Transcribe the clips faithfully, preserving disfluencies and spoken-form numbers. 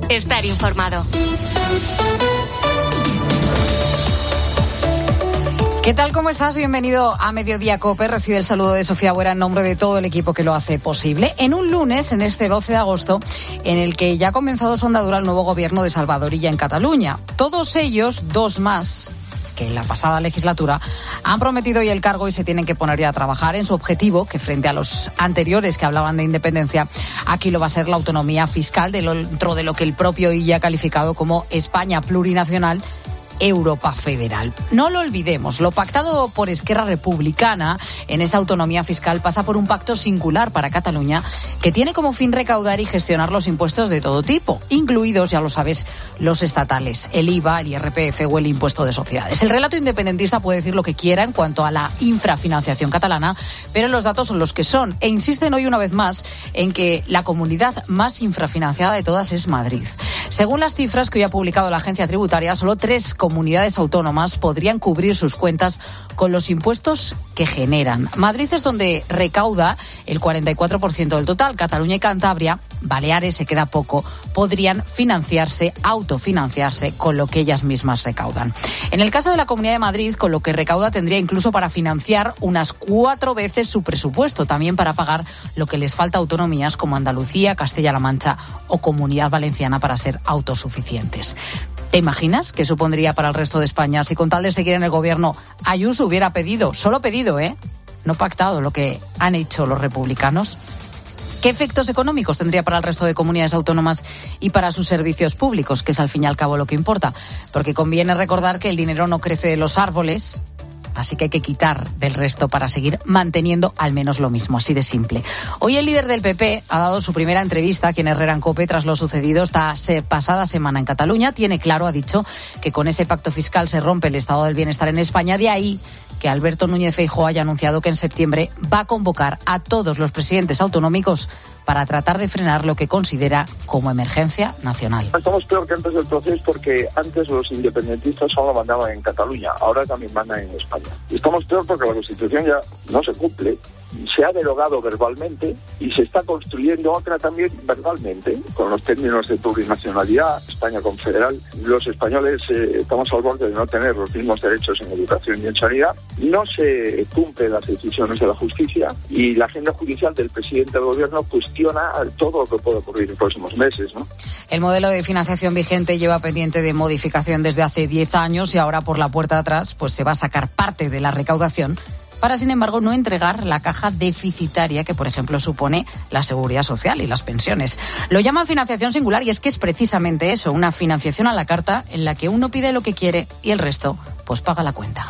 estar informado. ¿Qué tal? ¿Cómo estás? Bienvenido a Mediodía COPE. Recibe el saludo de Sofía Buera en nombre de todo el equipo que lo hace posible. En un lunes, en este doce de agosto, en el que ya ha comenzado su andadura el nuevo gobierno de Salvador Illa en Cataluña. Todos ellos, dos más que en la pasada legislatura, han prometido hoy el cargo y se tienen que poner ya a trabajar en su objetivo, que frente a los anteriores que hablaban de independencia, aquí lo va a ser la autonomía fiscal dentro de lo que el propio Illa ha calificado como España plurinacional, Europa federal. No lo olvidemos, lo pactado por Esquerra Republicana en esa autonomía fiscal pasa por un pacto singular para Cataluña que tiene como fin recaudar y gestionar los impuestos de todo tipo, incluidos, ya lo sabes, los estatales, el I V A, el I R P F o el impuesto de sociedades. El relato independentista puede decir lo que quiera en cuanto a la infrafinanciación catalana, pero los datos son los que son e insisten hoy una vez más en que la comunidad más infrafinanciada de todas es Madrid. Según las cifras que hoy ha publicado la agencia tributaria, solo tres comunidades autónomas podrían cubrir sus cuentas con los impuestos que generan. Madrid es donde recauda el cuarenta y cuatro por ciento del total. Cataluña y Cantabria, Baleares se queda poco, podrían financiarse, autofinanciarse con lo que ellas mismas recaudan. En el caso de la Comunidad de Madrid, con lo que recauda tendría incluso para financiar unas cuatro veces su presupuesto, también para pagar lo que les falta a autonomías como Andalucía, Castilla-La Mancha o Comunidad Valenciana para ser autosuficientes. ¿Te imaginas qué supondría para el resto de España si con tal de seguir en el gobierno Ayuso hubiera pedido, solo pedido, ¿eh? no pactado, lo que han hecho los republicanos? ¿Qué efectos económicos tendría para el resto de comunidades autónomas y para sus servicios públicos, que es al fin y al cabo lo que importa? Porque conviene recordar que el dinero no crece de los árboles, así que hay que quitar del resto para seguir manteniendo al menos lo mismo, así de simple. Hoy el líder del P P ha dado su primera entrevista aquí en Herrera en COPE tras lo sucedido esta pasada semana en Cataluña. Tiene claro, ha dicho, que con ese pacto fiscal se rompe el estado del bienestar en España. De ahí que Alberto Núñez Feijóo haya anunciado que en septiembre va a convocar a todos los presidentes autonómicos para tratar de frenar lo que considera como emergencia nacional. Estamos peor que antes del proceso porque antes los independentistas solo mandaban en Cataluña, ahora también mandan en España. Y estamos peor porque la Constitución ya no se cumple, se ha derogado verbalmente y se está construyendo otra también verbalmente, con los términos de plurinacionalidad, España confederal. Los españoles eh, estamos al borde de no tener los mismos derechos en educación y en sanidad. No se cumplen las decisiones de la justicia y la agenda judicial del presidente del gobierno cuestiona todo lo que puede ocurrir en los próximos meses, ¿no? El modelo de financiación vigente lleva pendiente de modificación desde hace diez años y ahora por la puerta de atrás pues se va a sacar parte de la recaudación para, sin embargo, no entregar la caja deficitaria que, por ejemplo, supone la seguridad social y las pensiones. Lo llaman financiación singular y es que es precisamente eso, una financiación a la carta en la que uno pide lo que quiere y el resto pues paga la cuenta.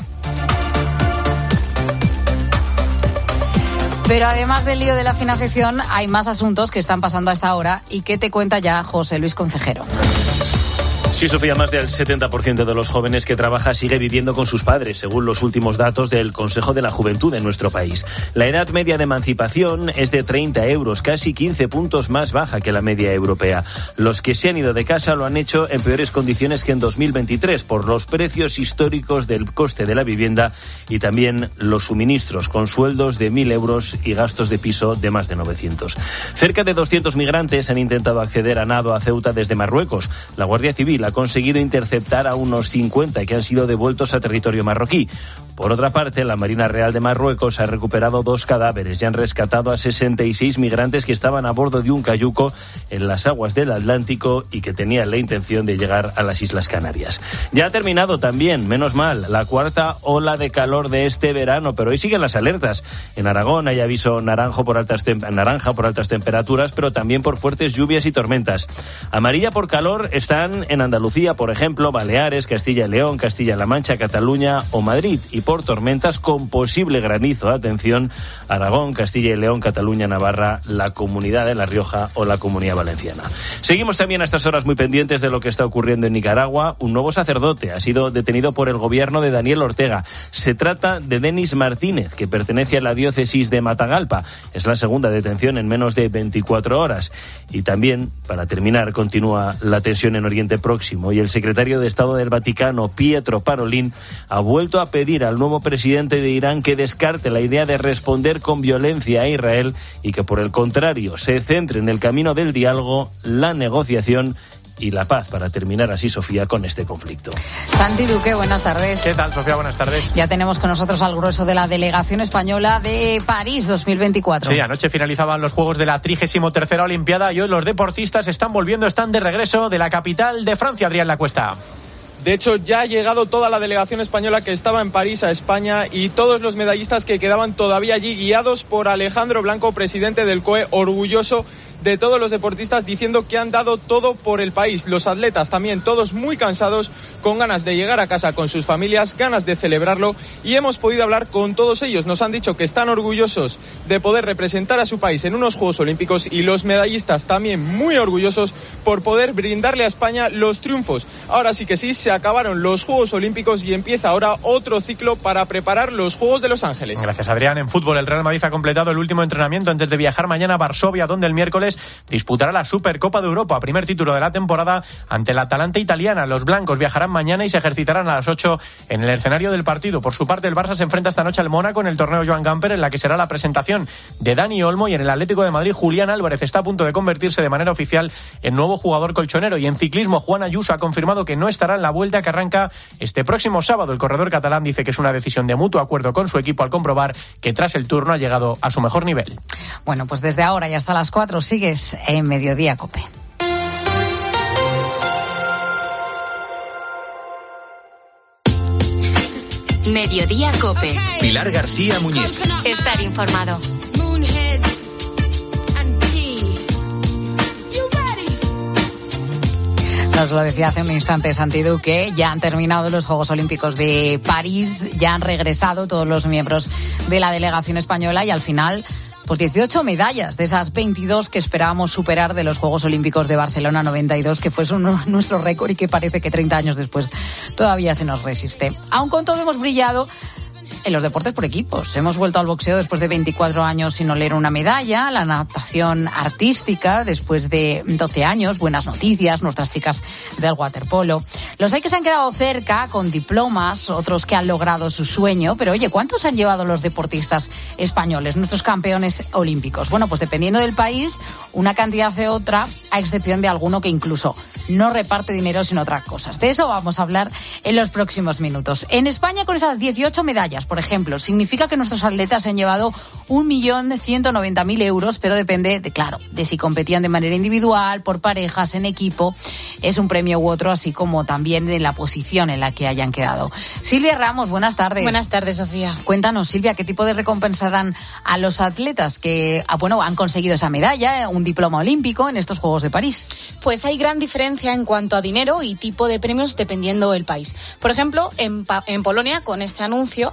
Pero además del lío de la financiación, hay más asuntos que están pasando a esta hora y que te cuenta ya José Luis Concejero. Sí, Sofía, más del setenta por ciento de los jóvenes que trabaja sigue viviendo con sus padres, según los últimos datos del Consejo de la Juventud en nuestro país. La edad media de emancipación es de treinta euros, casi quince puntos más baja que la media europea. Los que se han ido de casa lo han hecho en peores condiciones que en dos mil veintitrés por los precios históricos del coste de la vivienda y también los suministros, con sueldos de mil euros y gastos de piso de más de novecientos. Cerca de doscientos migrantes han intentado acceder a nado a Ceuta desde Marruecos. La Guardia Civil ha conseguido interceptar a unos cincuenta que han sido devueltos a territorio marroquí. Por otra parte, la Marina Real de Marruecos ha recuperado dos cadáveres y han rescatado a sesenta y seis migrantes que estaban a bordo de un cayuco en las aguas del Atlántico y que tenían la intención de llegar a las Islas Canarias. Ya ha terminado también, menos mal, la cuarta ola de calor de este verano, pero hoy siguen las alertas. En Aragón hay aviso naranjo por altas tem- naranja por altas temperaturas, pero también por fuertes lluvias y tormentas. Amarilla por calor están en Andalucía, por ejemplo, Baleares, Castilla y León, Castilla-La Mancha, Cataluña o Madrid. Y por tormentas con posible granizo, atención, Aragón, Castilla y León, Cataluña, Navarra, la Comunidad de La Rioja o la Comunidad Valenciana. Seguimos también a estas horas muy pendientes de lo que está ocurriendo en Nicaragua. Un nuevo sacerdote ha sido detenido por el gobierno de Daniel Ortega. Se trata de Denis Martínez, que pertenece a la diócesis de Matagalpa. Es la segunda detención en menos de veinticuatro horas. Y también, para terminar, continúa la tensión en Oriente Próximo y el secretario de Estado del Vaticano, Pietro Parolin, ha vuelto a pedir al nuevo presidente de Irán que descarte la idea de responder con violencia a Israel y que, por el contrario, se centre en el camino del diálogo, la negociación y la paz para terminar así, Sofía, con este conflicto. Santi Duque, buenas tardes. ¿Qué tal, Sofía? Buenas tardes. Ya tenemos con nosotros al grueso de la delegación española de París dos mil veinticuatro. Sí, anoche finalizaban los Juegos de la trigésima tercera Olimpiada y hoy los deportistas están volviendo, están de regreso de la capital de Francia, Adrián Lacuesta. De hecho, ya ha llegado toda la delegación española que estaba en París a España y todos los medallistas que quedaban todavía allí, guiados por Alejandro Blanco, presidente del C O E, orgulloso de todos los deportistas, diciendo que han dado todo por el país. Los atletas también, todos muy cansados, con ganas de llegar a casa con sus familias, ganas de celebrarlo, y hemos podido hablar con todos ellos. Nos han dicho que están orgullosos de poder representar a su país en unos Juegos Olímpicos, y los medallistas también muy orgullosos por poder brindarle a España los triunfos. Ahora sí que sí, se acabaron los Juegos Olímpicos y empieza ahora otro ciclo para preparar los Juegos de Los Ángeles. Gracias, Adrián. En fútbol, el Real Madrid ha completado el último entrenamiento antes de viajar mañana a Varsovia, donde el miércoles disputará la Supercopa de Europa, primer título de la temporada ante la Atalanta italiana. Los blancos viajarán mañana y se ejercitarán a las ocho en el escenario del partido. Por su parte, el Barça se enfrenta esta noche al Mónaco en el torneo Joan Gamper, en la que será la presentación de Dani Olmo, y en el Atlético de Madrid, Julián Álvarez está a punto de convertirse de manera oficial en nuevo jugador colchonero. Y en ciclismo, Juan Ayuso ha confirmado que no estará en la Vuelta que arranca este próximo sábado. El corredor catalán dice que es una decisión de mutuo acuerdo con su equipo al comprobar que tras el Tour no ha llegado a su mejor nivel. Bueno, pues desde ahora y hasta las cuatro sigues en Mediodía COPE. Mediodía COPE. Pilar García Muñiz. Estar informado. Nos lo decía hace un instante Santi Duque, ya han terminado los Juegos Olímpicos de París, ya han regresado todos los miembros de la delegación española y al final, pues dieciocho medallas de esas veintidós que esperábamos superar de los Juegos Olímpicos de Barcelona noventa y dos, que fue un, nuestro récord y que parece que treinta años después todavía se nos resiste. Aun con todo hemos brillado en los deportes por equipos. Hemos vuelto al boxeo después de veinticuatro años sin oler una medalla, la natación artística después de doce años, buenas noticias, nuestras chicas del waterpolo. Los hay que se han quedado cerca con diplomas, otros que han logrado su sueño, pero oye, ¿cuántos han llevado los deportistas españoles, nuestros campeones olímpicos? Bueno, pues dependiendo del país, una cantidad de otra, a excepción de alguno que incluso no reparte dinero sino otras cosas. De eso vamos a hablar en los próximos minutos. En España, con esas dieciocho medallas, por ejemplo, significa que nuestros atletas han llevado un millón ciento noventa mil euros, pero depende, de, claro, de si competían de manera individual, por parejas, en equipo. Es un premio u otro, así como también de la posición en la que hayan quedado. Silvia Ramos, buenas tardes. Buenas tardes, Sofía. Cuéntanos, Silvia, ¿qué tipo de recompensa dan a los atletas que, ah, bueno, han conseguido esa medalla, un diploma olímpico en estos Juegos de París? Pues hay gran diferencia en cuanto a dinero y tipo de premios dependiendo del país. Por ejemplo, en, pa- en Polonia, con este anuncio,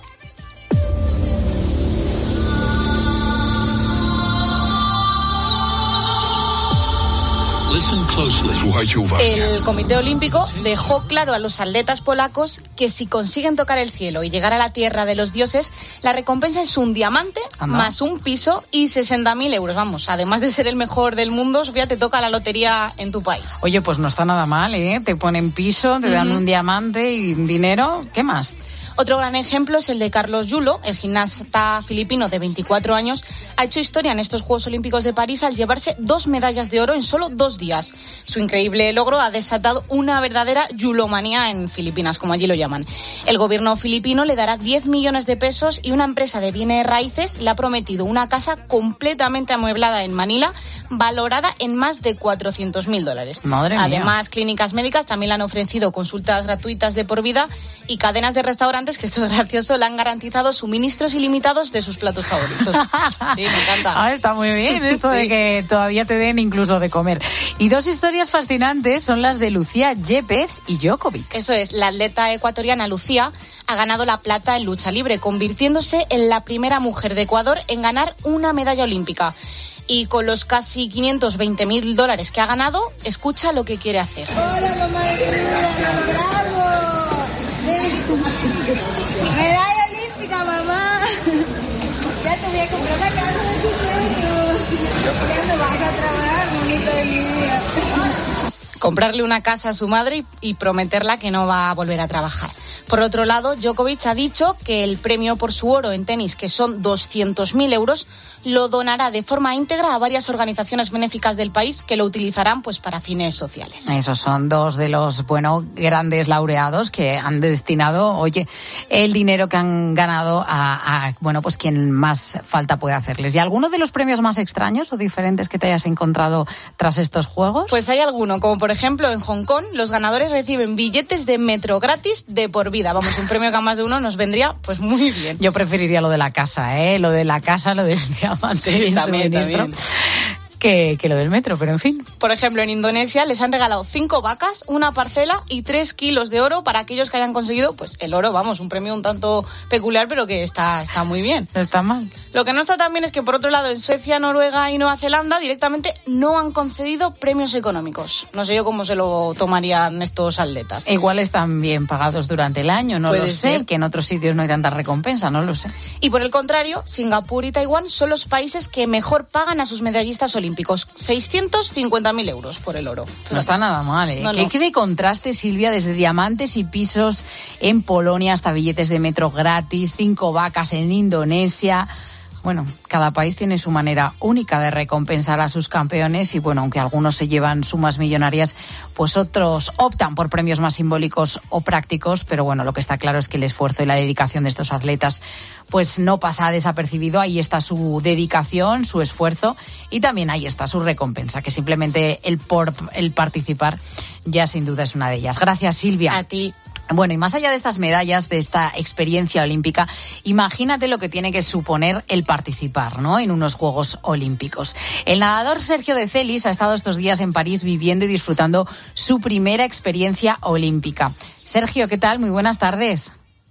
el Comité Olímpico dejó claro a los atletas polacos que si consiguen tocar el cielo y llegar a la tierra de los dioses, la recompensa es un diamante Anda. más un piso y sesenta mil euros. Vamos, además de ser el mejor del mundo, Sofía, te toca la lotería en tu país. Oye, pues no está nada mal, ¿eh? Te ponen piso, te dan uh-huh. un diamante y dinero. ¿Qué más? Otro gran ejemplo es el de Carlos Yulo, el gimnasta filipino de veinticuatro años. Ha hecho historia en estos Juegos Olímpicos de París al llevarse dos medallas de oro en solo dos días. Su increíble logro ha desatado una verdadera yulomanía en Filipinas, como allí lo llaman. El gobierno filipino le dará diez millones de pesos y una empresa de bienes raíces le ha prometido una casa completamente amueblada en Manila, valorada en más de cuatrocientos mil dólares. Madre mía. Además, clínicas médicas también le han ofrecido consultas gratuitas de por vida y cadenas de restaurantes, que esto es gracioso, le han garantizado suministros ilimitados de sus platos favoritos. Sí, me encanta. Ah, está muy bien esto sí. de que todavía te den incluso de comer. Y dos historias fascinantes son las de Lucía Yepes y Djokovic. Eso es, la atleta ecuatoriana Lucía ha ganado la plata en lucha libre, convirtiéndose en la primera mujer de Ecuador en ganar una medalla olímpica. Y con los casi quinientos veinte mil dólares que ha ganado, escucha lo que quiere hacer. Hola, mamá, bravo. Medalla olímpica, mamá. Ya te voy a comprar la casa de tus sueños. Ya no vas a trabajar, bonito de mi vida. comprarle una casa a su madre y, y prometerla que no va a volver a trabajar. Por otro lado, Djokovic ha dicho que el premio por su oro en tenis, que son doscientos mil euros, lo donará de forma íntegra a varias organizaciones benéficas del país que lo utilizarán pues para fines sociales. Esos son dos de los, bueno, grandes laureados que han destinado, oye, el dinero que han ganado a, a bueno, pues quien más falta puede hacerles. ¿Y alguno de los premios más extraños o diferentes que te hayas encontrado tras estos juegos? Pues hay alguno, como por ejemplo en Hong Kong, los ganadores reciben billetes de metro gratis de por vida. Vamos, un premio que a más de uno nos vendría pues muy bien. Yo preferiría lo de la casa, ¿eh? Lo de la casa, lo del diamante, sí, también, también. Que, que lo del metro, pero en fin. Por ejemplo, en Indonesia les han regalado cinco vacas, una parcela y tres kilos de oro para aquellos que hayan conseguido, pues el oro, vamos, un premio un tanto peculiar, pero que está, está muy bien. No está mal. Lo que no está tan bien es que, por otro lado, en Suecia, Noruega y Nueva Zelanda directamente no han concedido premios económicos. No sé yo cómo se lo tomarían estos atletas. Igual están bien pagados durante el año, no Puede lo sé, ser. que en otros sitios no hay tanta recompensa, no lo sé. Y por el contrario, Singapur y Taiwán son los países que mejor pagan a sus medallistas olímpicos. seiscientos cincuenta mil euros por el oro. No está nada mal, ¿eh? No, ¿Qué, no. qué de contraste, Silvia, desde diamantes y pisos en Polonia hasta billetes de metro gratis, cinco vacas en Indonesia. Bueno, cada país tiene su manera única de recompensar a sus campeones y, bueno, aunque algunos se llevan sumas millonarias, pues otros optan por premios más simbólicos o prácticos, pero bueno, lo que está claro es que el esfuerzo y la dedicación de estos atletas pues no pasa desapercibido. Ahí está su dedicación, su esfuerzo y también ahí está su recompensa, que simplemente el, por, el participar ya sin duda es una de ellas. Gracias, Silvia. A ti. Bueno, y más allá de estas medallas, de esta experiencia olímpica, imagínate lo que tiene que suponer el participar, ¿no?, en unos Juegos Olímpicos. El nadador Sergio de Celis ha estado estos días en París viviendo y disfrutando su primera experiencia olímpica. Sergio, ¿qué tal? Muy buenas tardes.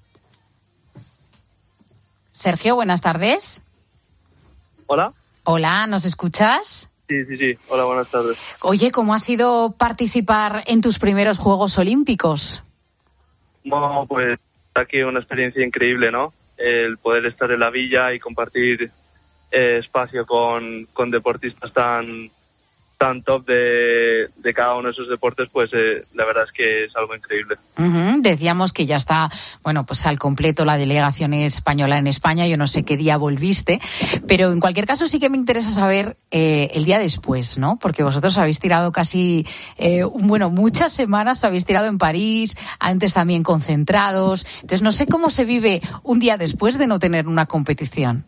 Sergio, buenas tardes. Hola. Hola, ¿nos escuchas? Sí, sí, sí. Hola, buenas tardes. Oye, ¿cómo ha sido participar en tus primeros Juegos Olímpicos? Bueno, pues aquí una experiencia increíble, ¿no? El poder estar en la villa y compartir eh, espacio con, con deportistas tan tan top de, de cada uno de esos deportes, pues eh, la verdad es que es algo increíble. Uh-huh. Decíamos que ya está, bueno, pues al completo la delegación española en España. Yo no sé qué día volviste, pero en cualquier caso sí que me interesa saber eh, el día después, ¿no? Porque vosotros habéis tirado casi, eh, bueno, muchas semanas habéis tirado en París, antes también concentrados. Entonces no sé cómo se vive un día después de no tener una competición.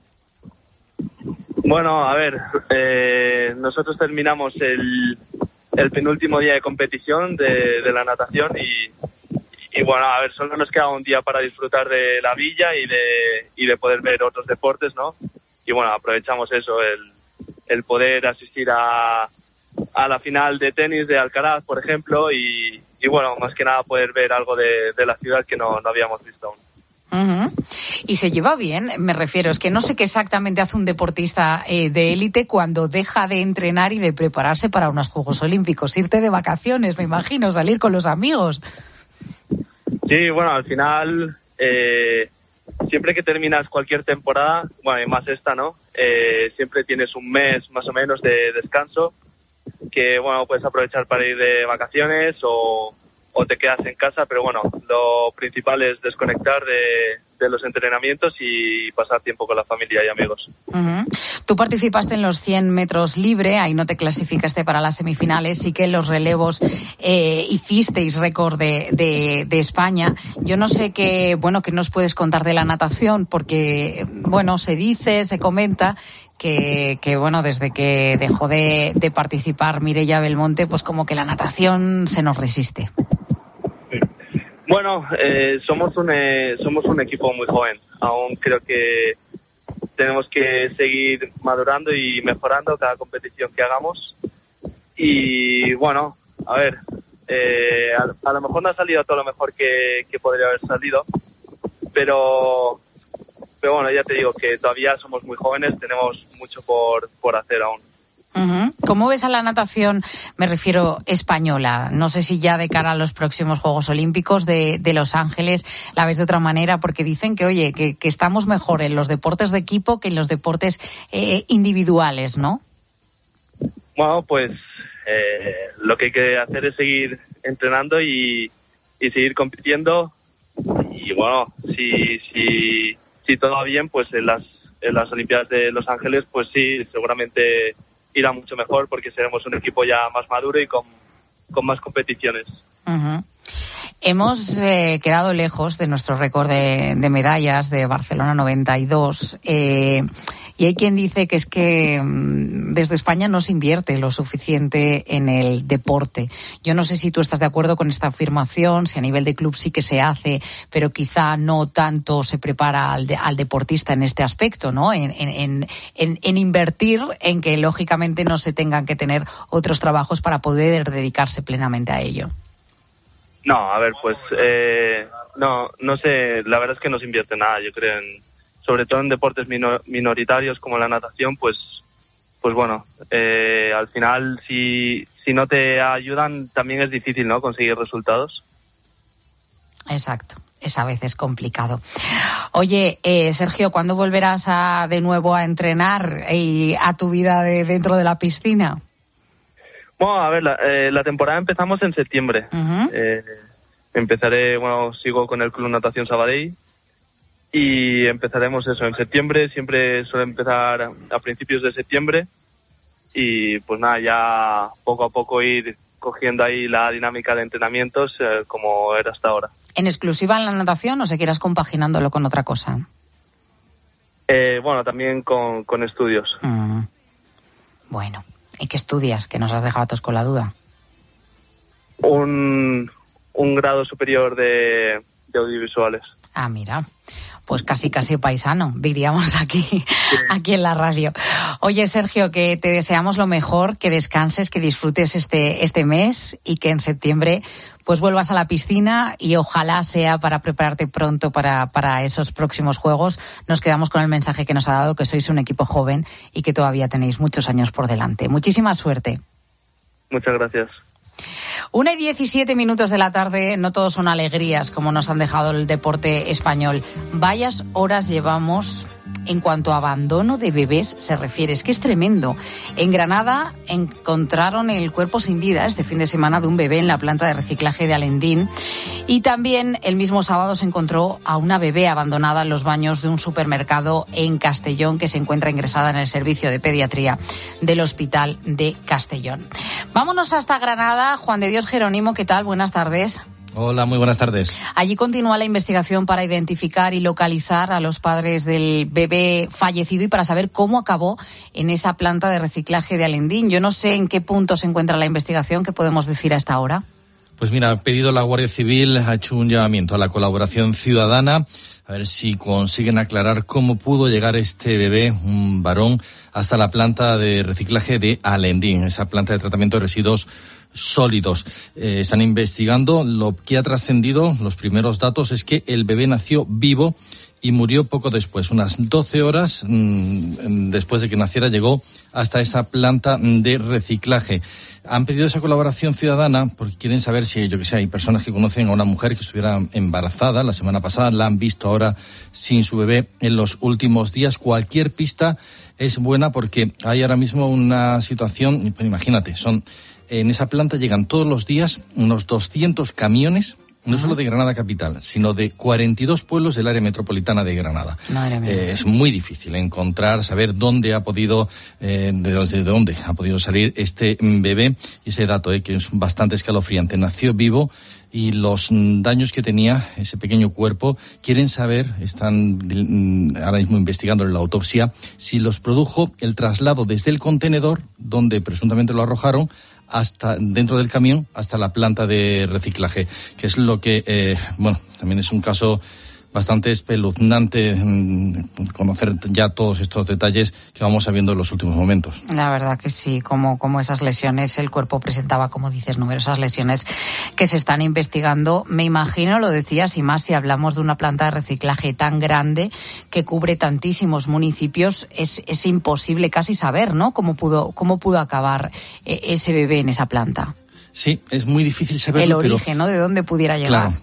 Bueno, a ver, eh, nosotros terminamos el, el penúltimo día de competición de, de la natación y, y bueno, a ver, solo nos queda un día para disfrutar de la villa y de, y de poder ver otros deportes, ¿no? Y bueno, aprovechamos eso, el, el poder asistir a, a la final de tenis de Alcaraz, por ejemplo, y, y bueno, más que nada poder ver algo de, de la ciudad que no, no habíamos visto aún. Uh-huh. Y se lleva bien, me refiero, es que no sé qué exactamente hace un deportista eh, de élite cuando deja de entrenar y de prepararse para unos Juegos Olímpicos, irte de vacaciones, me imagino, salir con los amigos. Sí, bueno, al final, eh, siempre que terminas cualquier temporada, bueno, y más esta, ¿no? Eh, siempre tienes un mes más o menos de descanso que, bueno, puedes aprovechar para ir de vacaciones o... o te quedas en casa, pero bueno, lo principal es desconectar de, de los entrenamientos y pasar tiempo con la familia y amigos. Uh-huh. Tú participaste en los cien metros libre, ahí no te clasificaste para las semifinales, sí que en los relevos eh, hicisteis récord de, de, de España. Yo no sé qué, bueno, qué nos puedes contar de la natación, porque, bueno, se dice, se comenta que, que bueno, desde que dejó de, de participar Mireia Belmonte, pues como que la natación se nos resiste. Bueno, eh, somos un eh, somos un equipo muy joven. Aún creo que tenemos que seguir madurando y mejorando cada competición que hagamos. Y bueno, a ver, eh, a, a lo mejor no ha salido todo lo mejor que, que podría haber salido, pero pero bueno, ya te digo que todavía somos muy jóvenes, tenemos mucho por por hacer aún. Uh-huh. ¿Cómo ves a la natación, me refiero, española? No sé si ya de cara a los próximos Juegos Olímpicos de, de Los Ángeles la ves de otra manera, porque dicen que, oye, que, que estamos mejor en los deportes de equipo que en los deportes eh, individuales, ¿no? Bueno, pues eh, lo que hay que hacer es seguir entrenando y, y seguir compitiendo. Y bueno, si, si, si todo va bien, pues en las, en las Olimpiadas de Los Ángeles, pues sí, seguramente irá mucho mejor porque seremos un equipo ya más maduro y con, con más competiciones. Uh-huh. Hemos eh, quedado lejos de nuestro récord de, de medallas de Barcelona noventa y dos. Eh, y hay quien dice que es que mmm, desde España no se invierte lo suficiente en el deporte. Yo no sé si tú estás de acuerdo con esta afirmación, si a nivel de club sí que se hace, pero quizá no tanto se prepara al, de, al deportista en este aspecto, ¿no? En, en, en, en invertir en que lógicamente no se tengan que tener otros trabajos para poder dedicarse plenamente a ello. No, a ver, pues eh, no, no sé, la verdad es que no se invierte nada, yo creo, en, sobre todo en deportes minor, minoritarios como la natación, pues, pues bueno, eh, al final si, si no te ayudan también es difícil, ¿no?, conseguir resultados. Exacto, es a veces complicado. Oye, eh, Sergio, ¿cuándo volverás a, de nuevo a entrenar y a tu vida de, dentro de la piscina? Bueno, a ver, la, eh, la temporada empezamos en septiembre. Uh-huh. Eh, empezaré, bueno, sigo con el Club Natación Sabadell y empezaremos eso en septiembre. Siempre suele empezar a principios de septiembre y pues nada, ya poco a poco ir cogiendo ahí la dinámica de entrenamientos eh, como era hasta ahora. ¿En exclusiva en la natación o seguirás compaginándolo con otra cosa? Eh, bueno, también con, con estudios. Uh-huh. Bueno. ¿Y qué estudias? Que nos has dejado a todos con la duda. Un, un grado superior de, de audiovisuales. Ah, mira, pues casi casi paisano, diríamos aquí, sí. aquí en la radio. Oye, Sergio, que te deseamos lo mejor, que descanses, que disfrutes este, este mes y que en septiembre pues vuelvas a la piscina y ojalá sea para prepararte pronto para, para esos próximos Juegos. Nos quedamos con el mensaje que nos ha dado, que sois un equipo joven y que todavía tenéis muchos años por delante. Muchísima suerte. Muchas gracias. Una y diecisiete minutos de la tarde, no todos son alegrías como nos han dejado el deporte español. Vayas horas llevamos en cuanto a abandono de bebés se refiere. Es que es tremendo. En Granada encontraron el cuerpo sin vida este fin de semana de un bebé en la planta de reciclaje de Alendín. Y también el mismo sábado se encontró a una bebé abandonada en los baños de un supermercado en Castellón que se encuentra ingresada en el servicio de pediatría del Hospital de Castellón. Vámonos hasta Granada. Juan de Dios Jerónimo, ¿qué tal? Buenas tardes. Hola, muy buenas tardes. Allí continúa la investigación para identificar y localizar a los padres del bebé fallecido y para saber cómo acabó en esa planta de reciclaje de Alendín. Yo no sé en qué punto se encuentra la investigación, ¿qué podemos decir a esta hora? Pues mira, ha pedido la Guardia Civil, ha hecho un llamamiento a la colaboración ciudadana, a ver si consiguen aclarar cómo pudo llegar este bebé, un varón, hasta la planta de reciclaje de Alendín, esa planta de tratamiento de residuos sólidos. Eh, están investigando. Lo que ha trascendido, los primeros datos, es que el bebé nació vivo y murió poco después. Unas doce horas mmm, después de que naciera llegó hasta esa planta de reciclaje. Han pedido esa colaboración ciudadana porque quieren saber si, yo que sé, hay personas que conocen a una mujer que estuviera embarazada la semana pasada, la han visto ahora sin su bebé en los últimos días. Cualquier pista es buena porque hay ahora mismo una situación, pues imagínate, son en esa planta llegan todos los días unos doscientos camiones, no solo de Granada capital, sino de cuarenta y dos pueblos del área metropolitana de Granada. Madre mía. Eh, es muy difícil encontrar, saber dónde ha podido, eh, de, de dónde ha podido salir este bebé. Y ese dato, eh, que es bastante escalofriante. Nació vivo y los daños que tenía ese pequeño cuerpo, quieren saber, están ahora mismo investigando en la autopsia, si los produjo el traslado desde el contenedor, donde presuntamente lo arrojaron, hasta dentro del camión, hasta la planta de reciclaje, que es lo que, eh, bueno, también es un caso bastante espeluznante mmm, conocer ya todos estos detalles que vamos sabiendo en los últimos momentos. La verdad que sí, como, como esas lesiones, el cuerpo presentaba, como dices, numerosas lesiones que se están investigando. Me imagino, lo decías, y más si hablamos de una planta de reciclaje tan grande que cubre tantísimos municipios, es, es imposible casi saber, ¿no?, cómo pudo, cómo pudo acabar eh, ese bebé en esa planta. Sí, es muy difícil saberlo. El origen, pero, ¿no?, de dónde pudiera llegar. Claro.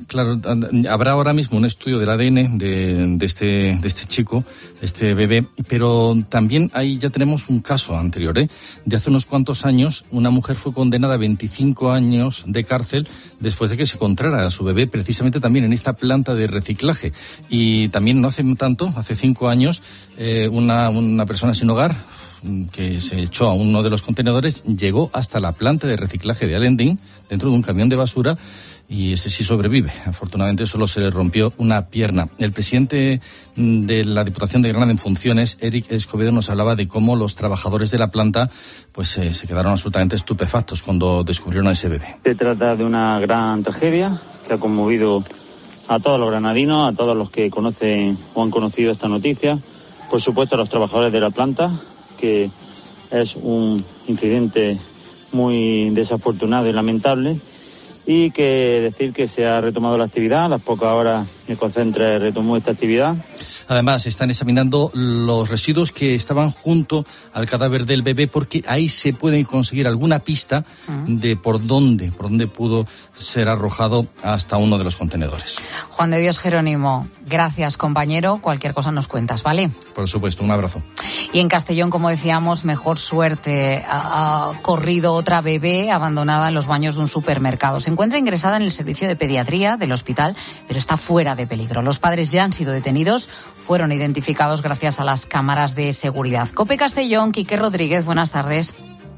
claro, habrá ahora mismo un estudio del A D N de, de, este, de este chico, este bebé, pero también ahí ya tenemos un caso anterior, ¿eh? De hace unos cuantos años, una mujer fue condenada a veinticinco años de cárcel después de que se encontrara a su bebé precisamente también en esta planta de reciclaje. Y también no hace tanto, hace cinco años, eh, una, una persona sin hogar que se echó a uno de los contenedores, llegó hasta la planta de reciclaje de Alendín, dentro de un camión de basura, y ese sí sobrevive. Afortunadamente solo se le rompió una pierna. El presidente de la Diputación de Granada en funciones, Eric Escobedo, nos hablaba de cómo los trabajadores de la planta pues eh, se quedaron absolutamente estupefactos cuando descubrieron a ese bebé. Se trata de una gran tragedia que ha conmovido a todos los granadinos, a todos los que conocen o han conocido esta noticia, por supuesto a los trabajadores de la planta, que es un incidente muy desafortunado y lamentable, y que decir que se ha retomado la actividad. A las pocas horas Ecocentre retomó esta actividad. Además, están examinando los residuos que estaban junto al cadáver del bebé, porque ahí se puede conseguir alguna pista de por dónde, por dónde pudo ser arrojado hasta uno de los contenedores. Juan de Dios Jerónimo, gracias, compañero. Cualquier cosa nos cuentas, ¿vale? Por supuesto, un abrazo. Y en Castellón, como decíamos, mejor suerte. Ha, ha corrido otra bebé abandonada en los baños de un supermercado. Se encuentra ingresada en el servicio de pediatría del hospital, pero está fuera de peligro. Los padres ya han sido detenidos, fueron identificados gracias a las cámaras de seguridad. COPE Castellón, Quique Rodríguez, buenas tardes.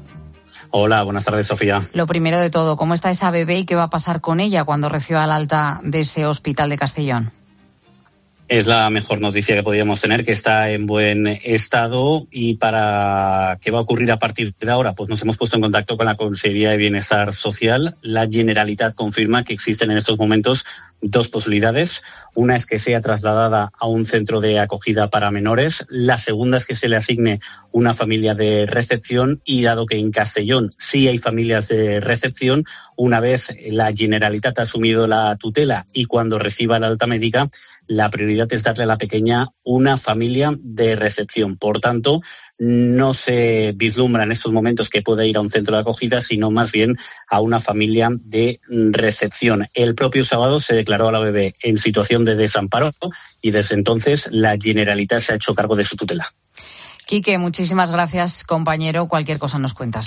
Hola, buenas tardes, Sofía. Lo primero de todo, ¿cómo está esa bebé y qué va a pasar con ella cuando reciba el alta de ese hospital de Castellón? Es la mejor noticia que podíamos tener, que está en buen estado. Y para qué va a ocurrir a partir de ahora, pues nos hemos puesto en contacto con la Consejería de Bienestar Social. La Generalitat confirma que existen en estos momentos dos posibilidades. Una es que sea trasladada a un centro de acogida para menores. La segunda es que se le asigne una familia de recepción. Y dado que en Castellón sí hay familias de recepción, una vez la Generalitat ha asumido la tutela y cuando reciba la alta médica, la prioridad es darle a la pequeña una familia de recepción. Por tanto, no se vislumbra en estos momentos que pueda ir a un centro de acogida, sino más bien a una familia de recepción. El propio sábado se declaró a la bebé en situación de desamparo y desde entonces la Generalitat se ha hecho cargo de su tutela. Quique, muchísimas gracias, compañero. Cualquier cosa nos cuentas.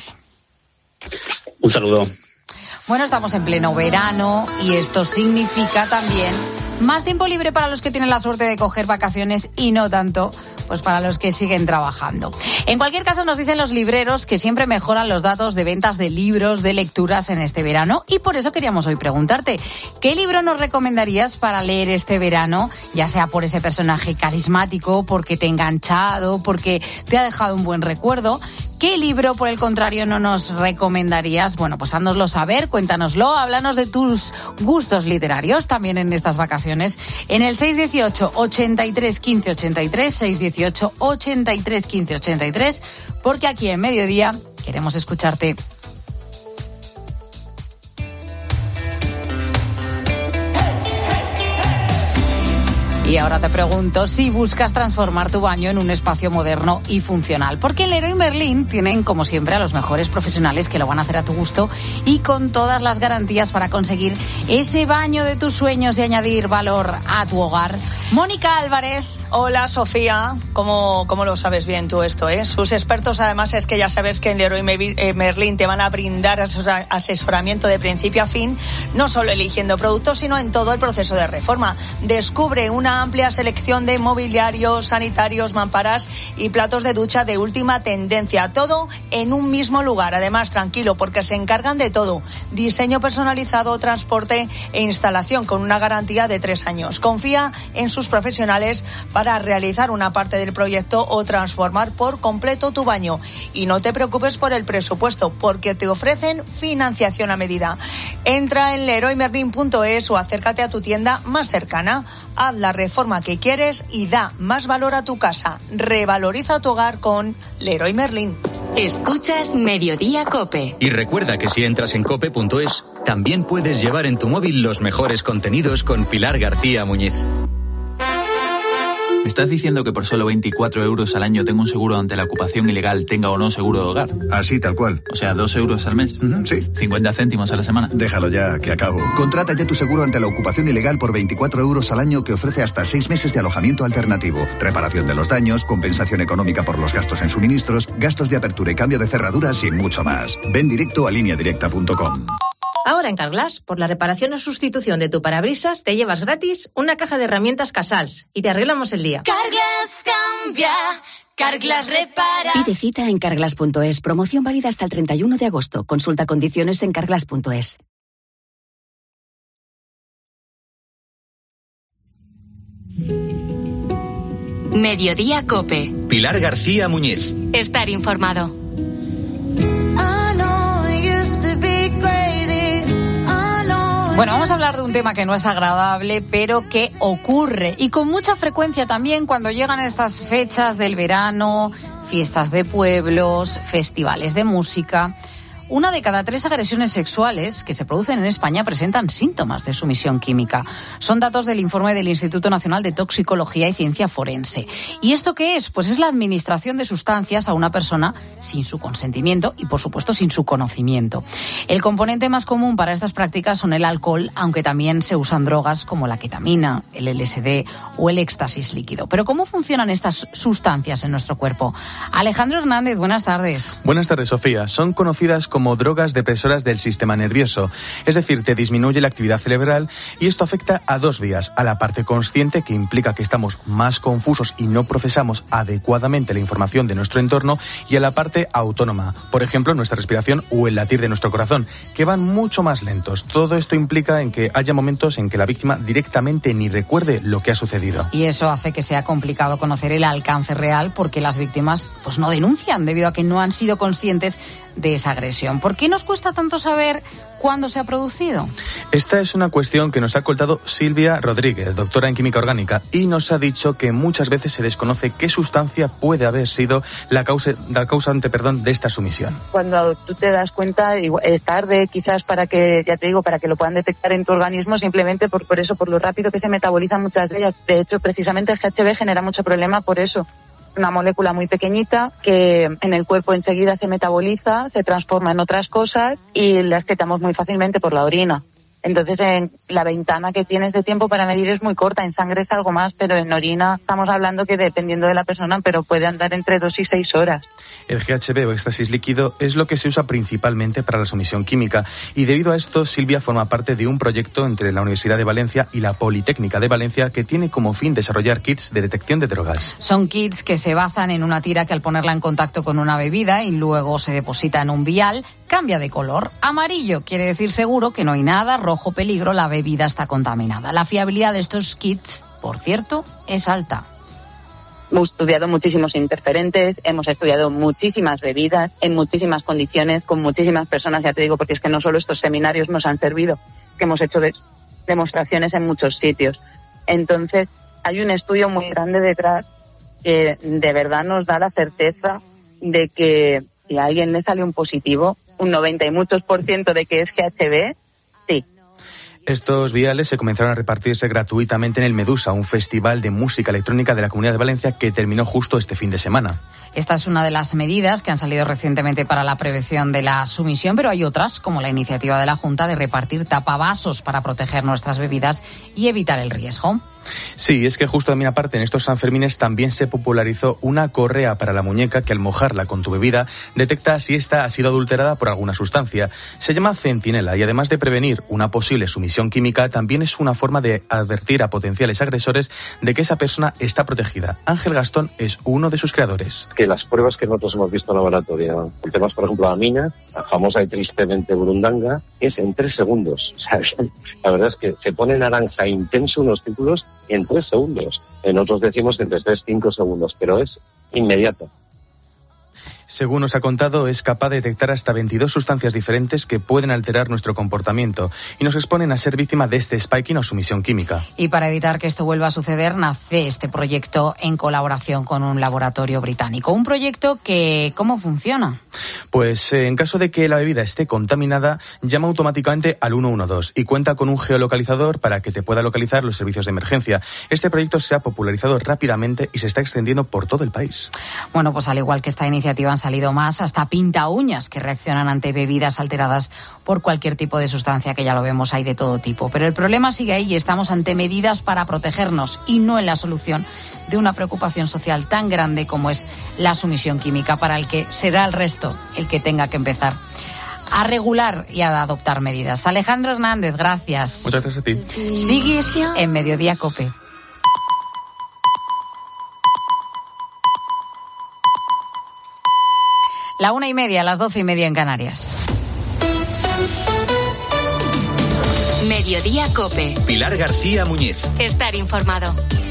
Un saludo. Bueno, estamos en pleno verano y esto significa también más tiempo libre para los que tienen la suerte de coger vacaciones y no tanto pues para los que siguen trabajando. En cualquier caso, nos dicen los libreros que siempre mejoran los datos de ventas de libros, de lecturas en este verano, y por eso queríamos hoy preguntarte, ¿qué libro nos recomendarías para leer este verano? Ya sea por ese personaje carismático, porque te ha enganchado, porque te ha dejado un buen recuerdo. ¿Qué libro, por el contrario, no nos recomendarías? Bueno, pues háznoslo saber, cuéntanoslo, háblanos de tus gustos literarios también en estas vacaciones. En el seis dieciocho, ochenta y tres, quince, ochenta y tres, seis dieciocho, ochenta y tres, quince, ochenta y tres, porque aquí en Mediodía queremos escucharte. Y ahora te pregunto si buscas transformar tu baño en un espacio moderno y funcional. Porque en Leroy Merlin tienen, como siempre, a los mejores profesionales que lo van a hacer a tu gusto y con todas las garantías para conseguir ese baño de tus sueños y añadir valor a tu hogar. Mónica Álvarez. Hola, Sofía. ¿Cómo, cómo lo sabes bien tú esto, eh? Sus expertos, además, es que ya sabes que en Leroy Merlin te van a brindar asesoramiento de principio a fin, no solo eligiendo productos, sino en todo el proceso de reforma. Descubre una amplia selección de mobiliarios, sanitarios, mamparas y platos de ducha de última tendencia. Todo en un mismo lugar. Además, tranquilo, porque se encargan de todo. Diseño personalizado, transporte e instalación con una garantía de tres años. Confía en sus profesionales para realizar una parte del proyecto o transformar por completo tu baño. Y no te preocupes por el presupuesto, porque te ofrecen financiación a medida. Entra en leroy merlin punto es o acércate a tu tienda más cercana. Haz la reforma que quieres y da más valor a tu casa. Revaloriza tu hogar con Leroy Merlin. Escuchas Mediodía COPE. Y recuerda que si entras en cope punto es, también puedes llevar en tu móvil los mejores contenidos con Pilar García Muñiz. ¿Me estás diciendo que por solo veinticuatro euros al año tengo un seguro ante la ocupación ilegal, tenga o no seguro de hogar? Así, tal cual. O sea, dos euros al mes. Uh-huh, sí. cincuenta céntimos a la semana. Déjalo ya, que acabo. Contrata ya tu seguro ante la ocupación ilegal por veinticuatro euros al año que ofrece hasta seis meses de alojamiento alternativo, reparación de los daños, compensación económica por los gastos en suministros, gastos de apertura y cambio de cerraduras y mucho más. Ven directo a línea directa punto com. Ahora en Carglass, por la reparación o sustitución de tu parabrisas, te llevas gratis una caja de herramientas Casals y te arreglamos el día. Carglass cambia, Carglass repara. Pide cita en carglass punto es. Promoción válida hasta el treinta y uno de agosto. Consulta condiciones en carglass punto es. Mediodía Cope. Pilar García Muñiz. Estar informado. Bueno, vamos a hablar de un tema que no es agradable, pero que ocurre y con mucha frecuencia también cuando llegan estas fechas del verano, fiestas de pueblos, festivales de música. Una de cada tres agresiones sexuales que se producen en España presentan síntomas de sumisión química. Son datos del informe del Instituto Nacional de Toxicología y Ciencia Forense. ¿Y esto qué es? Pues es la administración de sustancias a una persona sin su consentimiento y, por supuesto, sin su conocimiento. El componente más común para estas prácticas son el alcohol, aunque también se usan drogas como la ketamina, el L S D o el éxtasis líquido. Pero ¿cómo funcionan estas sustancias en nuestro cuerpo? Alejandro Hernández, buenas tardes. Buenas tardes, Sofía. Son conocidas como como drogas depresoras del sistema nervioso, es decir, te disminuye la actividad cerebral y esto afecta a dos vías, a la parte consciente, que implica que estamos más confusos y no procesamos adecuadamente la información de nuestro entorno, y a la parte autónoma, por ejemplo, nuestra respiración o el latir de nuestro corazón, que van mucho más lentos. Todo esto implica en que haya momentos en que la víctima directamente ni recuerde lo que ha sucedido. Y eso hace que sea complicado conocer el alcance real porque las víctimas pues no denuncian debido a que no han sido conscientes de esa agresión. ¿Por qué nos cuesta tanto saber cuándo se ha producido? Esta es una cuestión que nos ha contado Silvia Rodríguez, doctora en química orgánica, y nos ha dicho que muchas veces se desconoce qué sustancia puede haber sido la, causa, la causante perdón, de esta sumisión. Cuando tú te das cuenta, es tarde quizás para que, ya te digo, para que lo puedan detectar en tu organismo, simplemente por, por eso, por lo rápido que se metabolizan muchas de ellas. De hecho, precisamente el G H B genera mucho problema por eso. Una molécula muy pequeñita que en el cuerpo enseguida se metaboliza, se transforma en otras cosas y la excretamos muy fácilmente por la orina. Entonces, en la ventana que tienes de tiempo para medir es muy corta. En sangre es algo más, pero en orina estamos hablando que dependiendo de la persona, pero puede andar entre dos y seis horas. El G H B o éxtasis líquido es lo que se usa principalmente para la sumisión química y debido a esto Silvia forma parte de un proyecto entre la Universidad de Valencia y la Politécnica de Valencia que tiene como fin desarrollar kits de detección de drogas. Son kits que se basan en una tira que al ponerla en contacto con una bebida y luego se deposita en un vial, cambia de color. Amarillo quiere decir seguro que no hay nada, rojo peligro, la bebida está contaminada. La fiabilidad de estos kits, por cierto, es alta. Hemos estudiado muchísimos interferentes, hemos estudiado muchísimas bebidas, en muchísimas condiciones, con muchísimas personas, ya te digo, porque es que no solo estos seminarios nos han servido, que hemos hecho de- demostraciones en muchos sitios. Entonces, hay un estudio muy grande detrás que de verdad nos da la certeza de que si a alguien le sale un positivo, un noventa y muchos por ciento de que es G H B, sí. Estos viales se comenzaron a repartirse gratuitamente en el Medusa, un festival de música electrónica de la Comunidad de Valencia que terminó justo este fin de semana. Esta es una de las medidas que han salido recientemente para la prevención de la sumisión, pero hay otras, como la iniciativa de la Junta de repartir tapavasos para proteger nuestras bebidas y evitar el riesgo. Sí, es que justo también aparte en estos Sanfermines también se popularizó una correa para la muñeca que al mojarla con tu bebida detecta si esta ha sido adulterada por alguna sustancia. Se llama Centinela y además de prevenir una posible sumisión química, también es una forma de advertir a potenciales agresores de que esa persona está protegida. Ángel Gastón es uno de sus creadores. Que las pruebas que nosotros hemos visto en laboratorio, temas por ejemplo la mina, la famosa y tristemente burundanga, es en tres segundos. O sea, la verdad es que se pone naranja intenso unos títulos en tres segundos. En otros decimos entre tres y cinco segundos, pero es inmediato. Según nos ha contado, es capaz de detectar hasta veintidós sustancias diferentes que pueden alterar nuestro comportamiento y nos exponen a ser víctima de este spiking o sumisión química. Y para evitar que esto vuelva a suceder, nace este proyecto en colaboración con un laboratorio británico. Un proyecto que, ¿cómo funciona? Pues eh, en caso de que la bebida esté contaminada, llama automáticamente al uno uno dos y cuenta con un geolocalizador para que te pueda localizar los servicios de emergencia. Este proyecto se ha popularizado rápidamente y se está extendiendo por todo el país. Bueno, pues al igual que esta iniciativa han salido más, hasta pinta uñas que reaccionan ante bebidas alteradas por cualquier tipo de sustancia, que ya lo vemos, hay de todo tipo. Pero el problema sigue ahí y estamos ante medidas para protegernos y no en la solución de una preocupación social tan grande como es la sumisión química, para el que será el resto el que tenga que empezar a regular y a adoptar medidas. Alejandro Hernández, gracias. Muchas gracias a ti. Sigues en Mediodía COPE. La una y media, las doce y media en Canarias. Mediodía COPE. Pilar García Muñiz. Estar informado.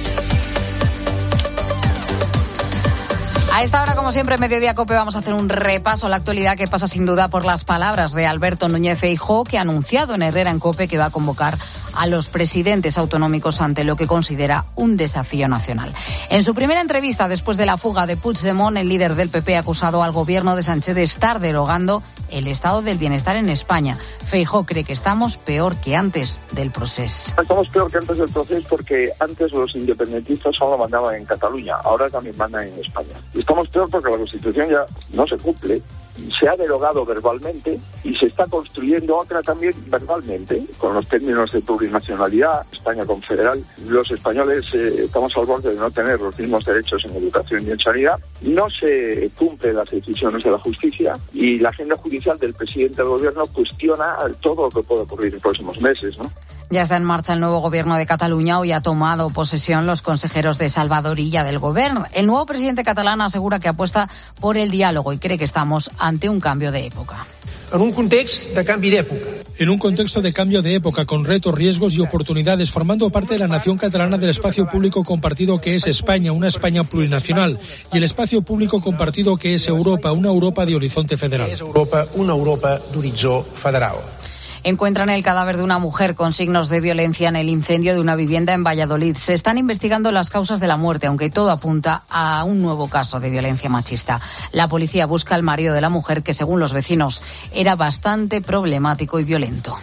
A esta hora, como siempre, en Mediodía COPE vamos a hacer un repaso a la actualidad que pasa sin duda por las palabras de Alberto Núñez Feijóo, que ha anunciado en Herrera en COPE que va a convocar a los presidentes autonómicos ante lo que considera un desafío nacional. En su primera entrevista después de la fuga de Puigdemont, el líder del P P ha acusado al gobierno de Sánchez de estar derogando el estado del bienestar en España. Feijóo cree que estamos peor que antes del proceso. Estamos peor que antes del proceso porque antes los independentistas solo mandaban en Cataluña, ahora también mandan en España. Y estamos peor porque la Constitución ya no se cumple, se ha derogado verbalmente y se está construyendo otra también verbalmente, con los términos de plurinacionalidad, España confederal. Los españoles eh, estamos al borde de no tener los mismos derechos en educación y en sanidad. No se cumplen las decisiones de la justicia y la agenda judicial del presidente del gobierno cuestiona todo lo que puede ocurrir en los próximos meses, ¿no? Ya está en marcha el nuevo gobierno de Cataluña. Hoy ha tomado posesión los consejeros de Salvador Illa del gobierno. El nuevo presidente catalán asegura que apuesta por el diálogo y cree que estamos ante un cambio de época. En un contexto de cambio de época. En un contexto de cambio de época, con retos, riesgos y oportunidades, formando parte de la nación catalana del espacio público compartido que es España, una España plurinacional, y el espacio público compartido que es Europa, una Europa de horizonte federal. Es Europa, una Europa de horizonte federal. Encuentran el cadáver de una mujer con signos de violencia en el incendio de una vivienda en Valladolid. Se están investigando las causas de la muerte, aunque todo apunta a un nuevo caso de violencia machista. La policía busca al marido de la mujer, que según los vecinos era bastante problemático y violento.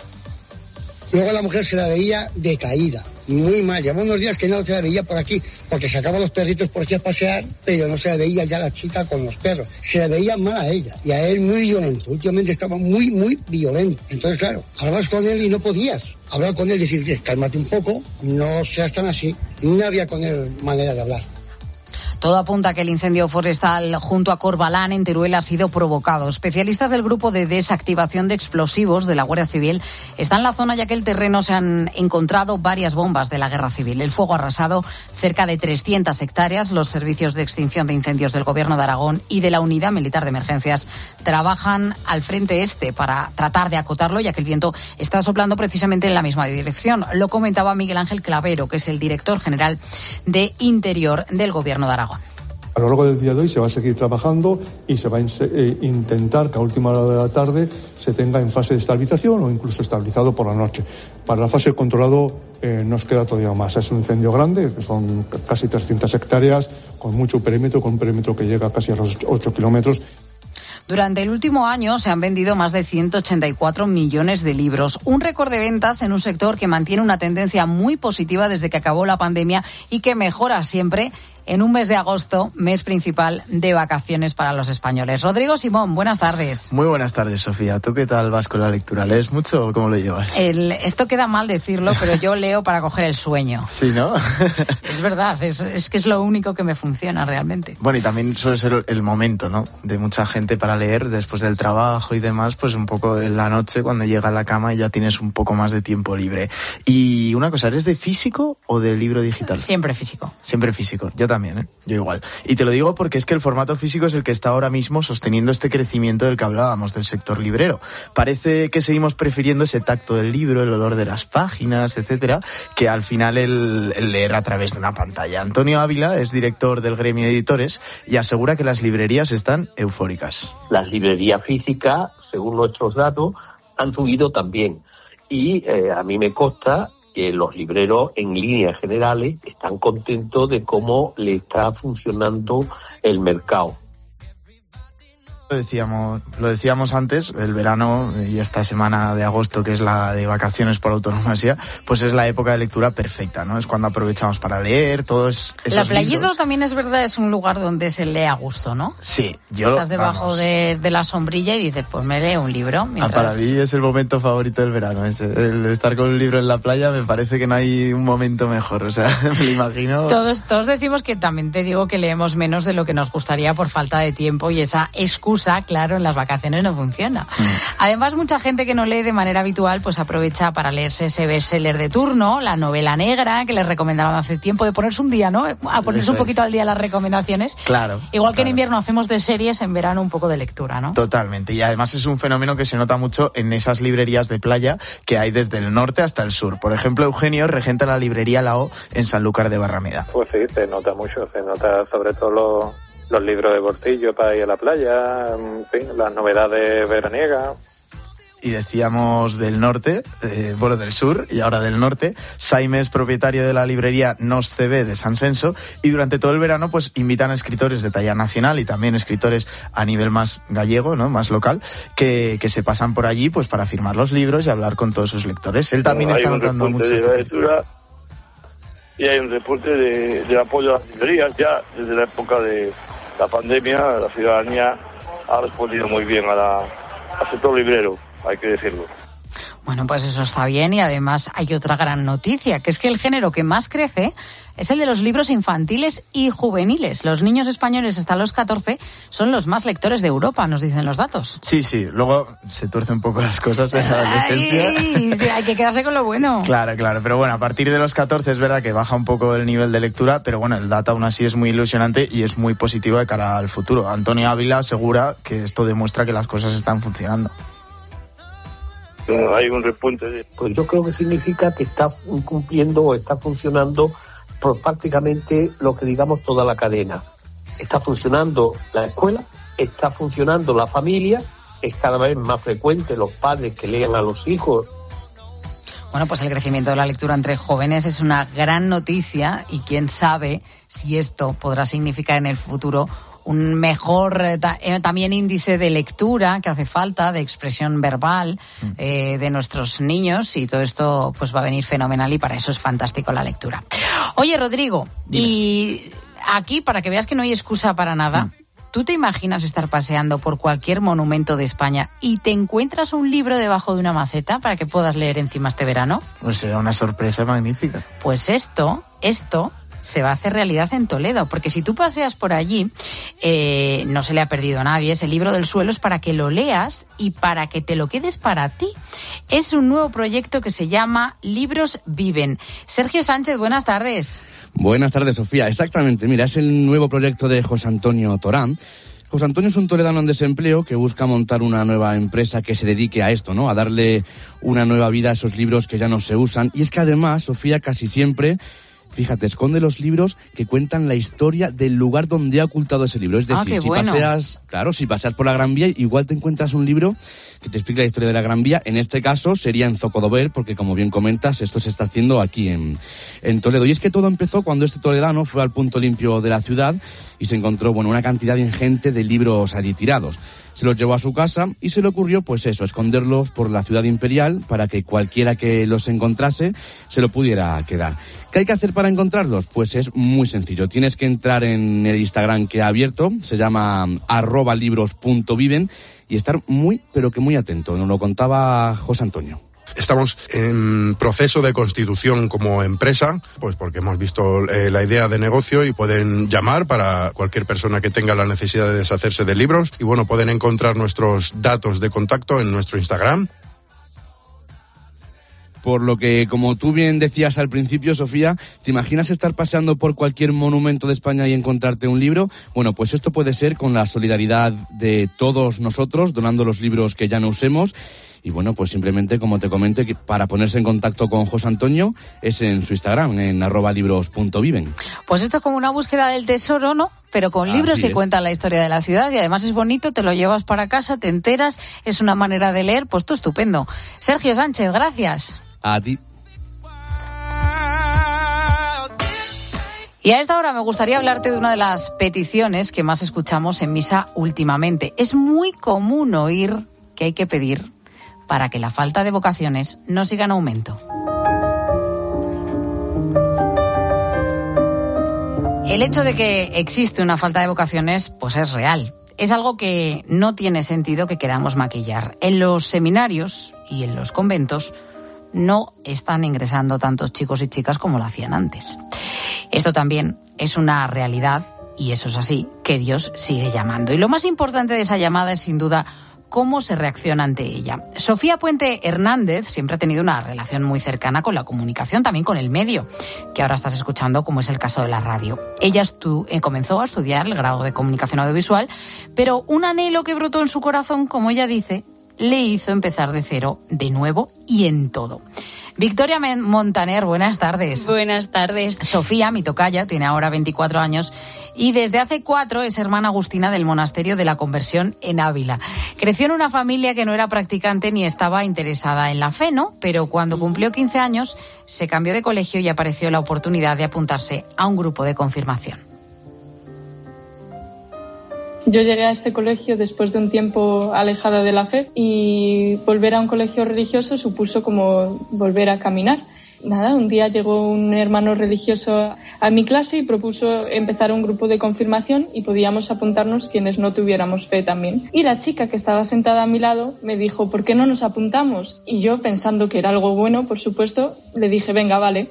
Luego la mujer se la veía decaída, muy mal. Llevaba unos días que no se la veía por aquí, porque sacaba los perritos por aquí a pasear, pero no se la veía ya la chica con los perros. Se la veía mal a ella y a él muy violento. Últimamente estaba muy, muy violento. Entonces, claro, hablabas con él y no podías. Hablar con él y decir, cálmate un poco, no seas tan así. No había con él manera de hablar. Todo apunta a que el incendio forestal junto a Corbalán, en Teruel, ha sido provocado. Especialistas del Grupo de Desactivación de Explosivos de la Guardia Civil están en la zona, ya que el terreno se han encontrado varias bombas de la Guerra Civil. El fuego ha arrasado cerca de trescientas hectáreas. Los servicios de extinción de incendios del Gobierno de Aragón y de la Unidad Militar de Emergencias trabajan al frente este para tratar de acotarlo, ya que el viento está soplando precisamente en la misma dirección. Lo comentaba Miguel Ángel Clavero, que es el director general de Interior del Gobierno de Aragón. A lo largo del día de hoy se va a seguir trabajando y se va a intentar que a última hora de la tarde se tenga en fase de estabilización o incluso estabilizado por la noche. Para la fase de controlado eh, nos queda todavía más. Es un incendio grande, que son casi trescientas hectáreas, con mucho perímetro, con un perímetro que llega casi a los ocho kilómetros. Durante el último año se han vendido más de ciento ochenta y cuatro millones de libros, un récord de ventas en un sector que mantiene una tendencia muy positiva desde que acabó la pandemia y que mejora siempre en un mes de agosto, mes principal de vacaciones para los españoles. Rodrigo Simón, buenas tardes. Muy buenas tardes, Sofía. ¿Tú qué tal vas con la lectura? ¿Lees mucho o cómo lo llevas? El, esto queda mal decirlo, pero yo leo para coger el sueño. Sí, ¿no? Es verdad, es, es que es lo único que me funciona realmente. Bueno, y también suele ser el momento, ¿no?, de mucha gente para leer después del trabajo y demás, pues un poco en la noche cuando llega a la cama y ya tienes un poco más de tiempo libre. Y una cosa, ¿eres de físico o de libro digital? Siempre físico. Siempre físico. Yo también, ¿eh? Yo igual. Y te lo digo porque es que el formato físico es el que está ahora mismo sosteniendo este crecimiento del que hablábamos, del sector librero. Parece que seguimos prefiriendo ese tacto del libro, el olor de las páginas, etcétera, que al final el, el leer a través de una pantalla. Antonio Ávila es director del gremio de editores y asegura que las librerías están eufóricas. Las librerías físicas, según nuestros datos, han subido también. Y eh, a mí me consta que los libreros, en líneas generales, están contentos de cómo le está funcionando el mercado. Lo decíamos, lo decíamos antes, el verano y esta semana de agosto, que es la de vacaciones por autonomía, pues es la época de lectura perfecta, ¿no? Es cuando aprovechamos para leer todos esos La Playito libros. también es verdad, es un lugar donde se lee a gusto, ¿no? Sí, yo Estás debajo de, de la sombrilla y dices, pues me leo un libro. Mientras... Ah, para mí es el momento favorito del verano, ese, el estar con un libro en la playa. Me parece que no hay un momento mejor, o sea, me lo imagino. Todos, todos decimos que también te digo que leemos menos de lo que nos gustaría por falta de tiempo y esa excusa, claro, en las vacaciones no funciona. Mm. Además, mucha gente que no lee de manera habitual pues aprovecha para leerse ese bestseller de turno, la novela negra que les recomendaron hace tiempo, de ponerse un día, ¿no? A ponerse Eso un poquito es. al día las recomendaciones. Claro. Igual que claro. en invierno hacemos de series, en verano un poco de lectura, ¿no? Totalmente. Y además es un fenómeno que se nota mucho en esas librerías de playa que hay desde el norte hasta el sur. Por ejemplo, Eugenio regenta la librería La O en Sanlúcar de Barrameda. Pues sí, se nota mucho, se nota sobre todo los, los libros de Portillo para ir a la playa, en fin, las novedades veraniegas. Y decíamos del norte, eh, bueno, del sur y ahora del norte. Saime es propietario de la librería Nos C B de San Senso y durante todo el verano pues invitan a escritores de talla nacional y también escritores a nivel más gallego, ¿no? Más local, que, que se pasan por allí pues para firmar los libros y hablar con todos sus lectores. Él también bueno, está notando mucho de la lectura y hay un reporte de, de apoyo a las librerías ya desde la época de la pandemia. La ciudadanía ha respondido muy bien a la, al sector librero, hay que decirlo. Bueno, pues eso está bien y además hay otra gran noticia, que es que el género que más crece es el de los libros infantiles y juveniles. Los niños españoles hasta los catorce son los más lectores de Europa, nos dicen los datos. Sí, sí, luego se tuercen un poco las cosas en la adolescencia. Ay, sí, hay que quedarse con lo bueno. Claro, claro, pero bueno, a partir de los catorce es verdad que baja un poco el nivel de lectura, pero bueno, el dato aún así es muy ilusionante y es muy positivo de cara al futuro. Antonio Ávila asegura que esto demuestra que las cosas están funcionando. Hay un repunte de... Pues yo creo que significa que está cumpliendo o está funcionando por prácticamente lo que digamos toda la cadena. Está funcionando la escuela, está funcionando la familia, es cada vez más frecuente los padres que lean a los hijos. Bueno, pues el crecimiento de la lectura entre jóvenes es una gran noticia y quién sabe si esto podrá significar en el futuro un mejor eh, ta- eh, también índice de lectura que hace falta, de expresión verbal eh, de nuestros niños, y todo esto pues va a venir fenomenal y para eso es fantástico la lectura. Oye, Rodrigo, Dime. Y aquí para que veas que no hay excusa para nada, mm. ¿tú te imaginas estar paseando por cualquier monumento de España y te encuentras un libro debajo de una maceta para que puedas leer encima este verano? Pues será una sorpresa magnífica. Pues esto, esto... se va a hacer realidad en Toledo, porque si tú paseas por allí, eh, no se le ha perdido a nadie. Ese libro del suelo es para que lo leas y para que te lo quedes para ti. Es un nuevo proyecto que se llama Libros Viven. Sergio Sánchez, buenas tardes. Buenas tardes, Sofía. Exactamente, mira, es el nuevo proyecto de José Antonio Torán. José Antonio es un toledano en desempleo que busca montar una nueva empresa que se dedique a esto, ¿no? A darle una nueva vida a esos libros que ya no se usan. Y es que además, Sofía, casi siempre... fíjate, esconde los libros que cuentan la historia del lugar donde ha ocultado ese libro. Es decir, ah, si bueno. paseas, claro, si paseas por la Gran Vía, igual te encuentras un libro que te explica la historia de la Gran Vía. En este caso sería en Zocodover, porque como bien comentas, esto se está haciendo aquí en, en Toledo. Y es que todo empezó cuando este toledano fue al punto limpio de la ciudad y se encontró, bueno, una cantidad ingente de libros allí tirados. Se los llevó a su casa y se le ocurrió, pues eso, esconderlos por la ciudad imperial para que cualquiera que los encontrase se lo pudiera quedar. ¿Qué hay que hacer para encontrarlos? Pues es muy sencillo. Tienes que entrar en el Instagram que ha abierto, se llama arroba libros punto viven, y estar muy, pero que muy atento. Nos lo contaba José Antonio. Estamos en proceso de constitución como empresa, pues porque hemos visto eh, la idea de negocio y pueden llamar para cualquier persona que tenga la necesidad de deshacerse de libros. Y bueno, pueden encontrar nuestros datos de contacto en nuestro Instagram. Por lo que, como tú bien decías al principio, Sofía, ¿te imaginas estar paseando por cualquier monumento de España y encontrarte un libro? Bueno, pues esto puede ser con la solidaridad de todos nosotros, donando los libros que ya no usemos. Y bueno, pues simplemente, como te comenté, que para ponerse en contacto con José Antonio es en su Instagram, en arroba libros punto viven. Pues esto es como una búsqueda del tesoro, ¿no? Pero con libros que cuentan la historia de la ciudad, y además es bonito, te lo llevas para casa, te enteras, es una manera de leer, pues tú estupendo. Sergio Sánchez, gracias. A ti. Y a esta hora me gustaría hablarte de una de las peticiones que más escuchamos en misa últimamente. Es muy común oír que hay que pedir para que la falta de vocaciones no siga en aumento. El hecho de que existe una falta de vocaciones, pues es real. Es algo que no tiene sentido que queramos maquillar. En los seminarios y en los conventos no están ingresando tantos chicos y chicas como lo hacían antes. Esto también es una realidad, y eso es así, que Dios sigue llamando. Y lo más importante de esa llamada es, sin duda, cómo se reacciona ante ella. Sofía Puente Hernández siempre ha tenido una relación muy cercana con la comunicación, también con el medio, que ahora estás escuchando, como es el caso de la radio. Ella estu- eh, comenzó a estudiar el grado de comunicación audiovisual, pero un anhelo que brotó en su corazón, como ella dice, le hizo empezar de cero, de nuevo y en todo. Victoria Montaner, buenas tardes. Buenas tardes. Sofía, mi tocaya, tiene ahora veinticuatro años y desde hace cuatro es hermana agustina del Monasterio de la Conversión en Ávila. Creció en una familia que no era practicante ni estaba interesada en la fe, ¿no? Pero cuando cumplió quince años se cambió de colegio y apareció la oportunidad de apuntarse a un grupo de confirmación. Yo llegué a este colegio después de un tiempo alejada de la fe y volver a un colegio religioso supuso como volver a caminar. Nada, un día llegó un hermano religioso a mi clase y propuso empezar un grupo de confirmación y podíamos apuntarnos quienes no tuviéramos fe también. Y la chica que estaba sentada a mi lado me dijo, ¿por qué no nos apuntamos? Y yo, pensando que era algo bueno, por supuesto, le dije, venga, vale.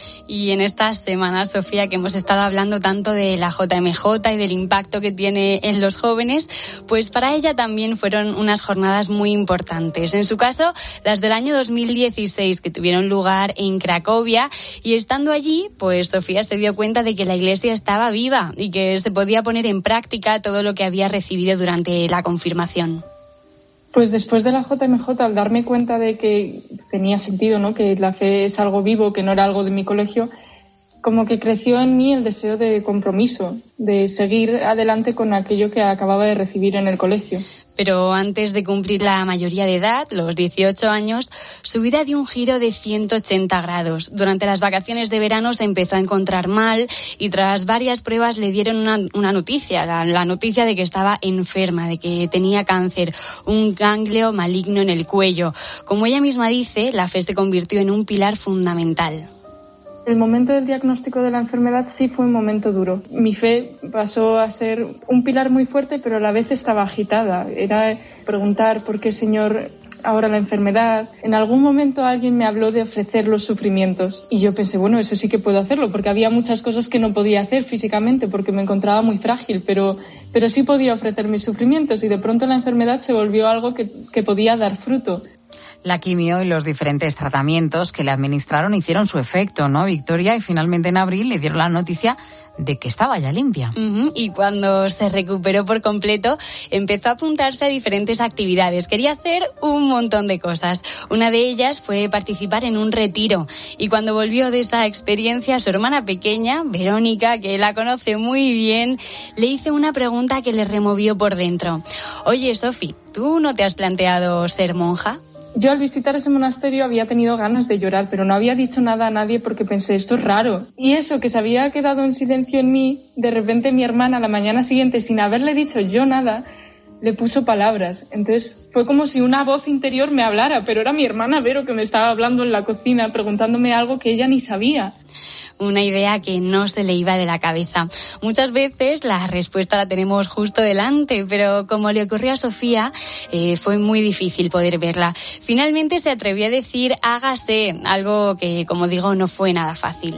Y en estas semanas, Sofía, que hemos estado hablando tanto de la J M J y del impacto que tiene en los jóvenes, pues para ella también fueron unas jornadas muy importantes. En su caso, las del año dos mil dieciséis, que tuvieron lugar en Cracovia, y estando allí, pues Sofía se dio cuenta de que la Iglesia estaba viva y que se podía poner en práctica todo lo que había recibido durante la confirmación. Pues después de la J M J, al darme cuenta de que tenía sentido, ¿no?, que la fe es algo vivo, que no era algo de mi colegio, como que creció en mí el deseo de compromiso, de seguir adelante con aquello que acababa de recibir en el colegio. Pero antes de cumplir la mayoría de edad, los dieciocho años, su vida dio un giro de ciento ochenta grados. Durante las vacaciones de verano se empezó a encontrar mal y tras varias pruebas le dieron una, una noticia, la, la noticia de que estaba enferma, de que tenía cáncer, un ganglio maligno en el cuello. Como ella misma dice, la fe se convirtió en un pilar fundamental. El momento del diagnóstico de la enfermedad sí fue un momento duro. Mi fe pasó a ser un pilar muy fuerte, pero a la vez estaba agitada. Era preguntar por qué, Señor, ahora la enfermedad. En algún momento alguien me habló de ofrecer los sufrimientos y yo pensé, bueno, eso sí que puedo hacerlo, porque había muchas cosas que no podía hacer físicamente porque me encontraba muy frágil, pero, pero sí podía ofrecer mis sufrimientos y de pronto la enfermedad se volvió algo que, que podía dar fruto. La quimio y los diferentes tratamientos que le administraron hicieron su efecto, ¿no, Victoria? Y finalmente en abril le dieron la noticia de que estaba ya limpia. Uh-huh. Y cuando se recuperó por completo, empezó a apuntarse a diferentes actividades. Quería hacer un montón de cosas. Una de ellas fue participar en un retiro. Y cuando volvió de esa experiencia, su hermana pequeña, Verónica, que la conoce muy bien, le hizo una pregunta que le removió por dentro. Oye, Sofi, ¿tú no te has planteado ser monja? Yo al visitar ese monasterio había tenido ganas de llorar, pero no había dicho nada a nadie porque pensé, esto es raro. Y eso que se había quedado en silencio en mí, de repente mi hermana la mañana siguiente, sin haberle dicho yo nada, le puso palabras. Entonces fue como si una voz interior me hablara, pero era mi hermana Vero que me estaba hablando en la cocina, preguntándome algo que ella ni sabía. Una idea que no se le iba de la cabeza. Muchas veces la respuesta la tenemos justo delante, pero como le ocurrió a Sofía, eh, fue muy difícil poder verla. Finalmente se atrevió a decir hágase, algo que, como digo, no fue nada fácil.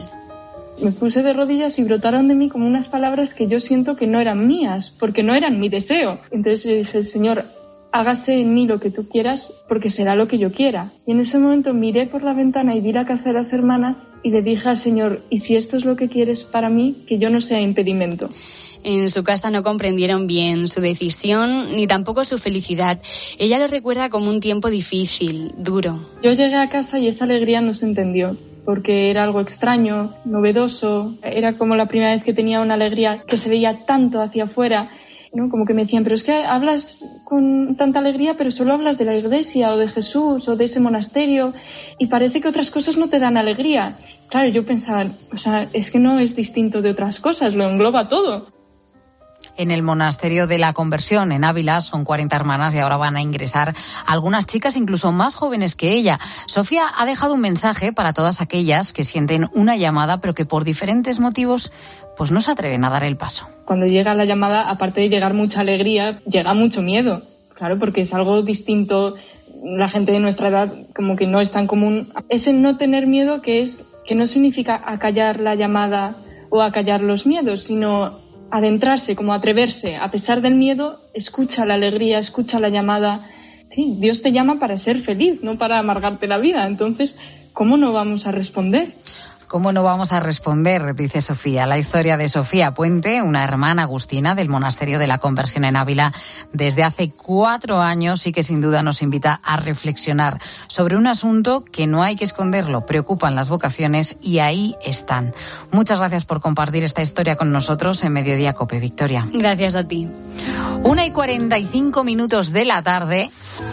Me puse de rodillas y brotaron de mí como unas palabras que yo siento que no eran mías, porque no eran mi deseo. Entonces yo dije, Señor, hágase en mí lo que tú quieras, porque será lo que yo quiera. Y en ese momento miré por la ventana y vi la casa de las hermanas y le dije al Señor, y si esto es lo que quieres para mí, que yo no sea impedimento. En su casa no comprendieron bien su decisión ni tampoco su felicidad. Ella lo recuerda como un tiempo difícil, duro. Yo llegué a casa y esa alegría no se entendió, porque era algo extraño, novedoso. Era como la primera vez que tenía una alegría que se veía tanto hacia afuera, ¿no? Como que me decían, pero es que hablas con tanta alegría, pero solo hablas de la iglesia o de Jesús o de ese monasterio y parece que otras cosas no te dan alegría. Claro, yo pensaba, o sea, es que no es distinto de otras cosas, lo engloba todo. En el monasterio de la Conversión, en Ávila, son cuarenta hermanas y ahora van a ingresar algunas chicas incluso más jóvenes que ella. Sofía ha dejado un mensaje para todas aquellas que sienten una llamada, pero que por diferentes motivos pues no se atreven a dar el paso. Cuando llega la llamada, aparte de llegar mucha alegría, llega mucho miedo. Claro, porque es algo distinto. La gente de nuestra edad como que no es tan común. Ese no tener miedo que es que no significa acallar la llamada o acallar los miedos, sino adentrarse, como atreverse, a pesar del miedo, escucha la alegría, escucha la llamada. Sí, Dios te llama para ser feliz, no para amargarte la vida. Entonces, ¿cómo no vamos a responder? ¿Cómo no vamos a responder? Dice Sofía. La historia de Sofía Puente, una hermana agustina del Monasterio de la Conversión en Ávila, desde hace cuatro años y que sin duda nos invita a reflexionar sobre un asunto que no hay que esconderlo. Preocupan las vocaciones y ahí están. Muchas gracias por compartir esta historia con nosotros en Mediodía COPE, Victoria. Gracias a ti. Una y cuarenta y cinco minutos de la tarde.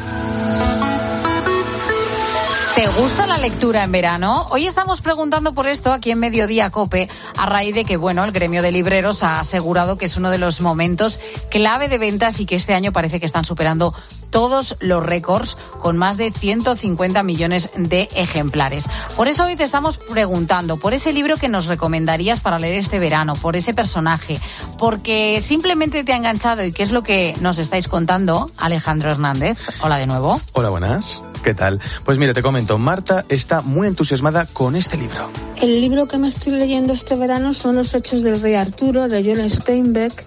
¿Te gusta la lectura en verano? Hoy estamos preguntando por esto aquí en Mediodía COPE, a raíz de que, bueno, el gremio de libreros ha asegurado que es uno de los momentos clave de ventas y que este año parece que están superando todos los récords con más de ciento cincuenta millones de ejemplares. Por eso hoy te estamos preguntando por ese libro que nos recomendarías para leer este verano, por ese personaje, porque simplemente te ha enganchado y qué es lo que nos estáis contando. Alejandro Hernández, hola de nuevo. Hola, buenas. ¿Qué tal? Pues mira, te comento, Marta está muy entusiasmada con este libro. El libro que me estoy leyendo este verano son Los Hechos del Rey Arturo, de John Steinbeck,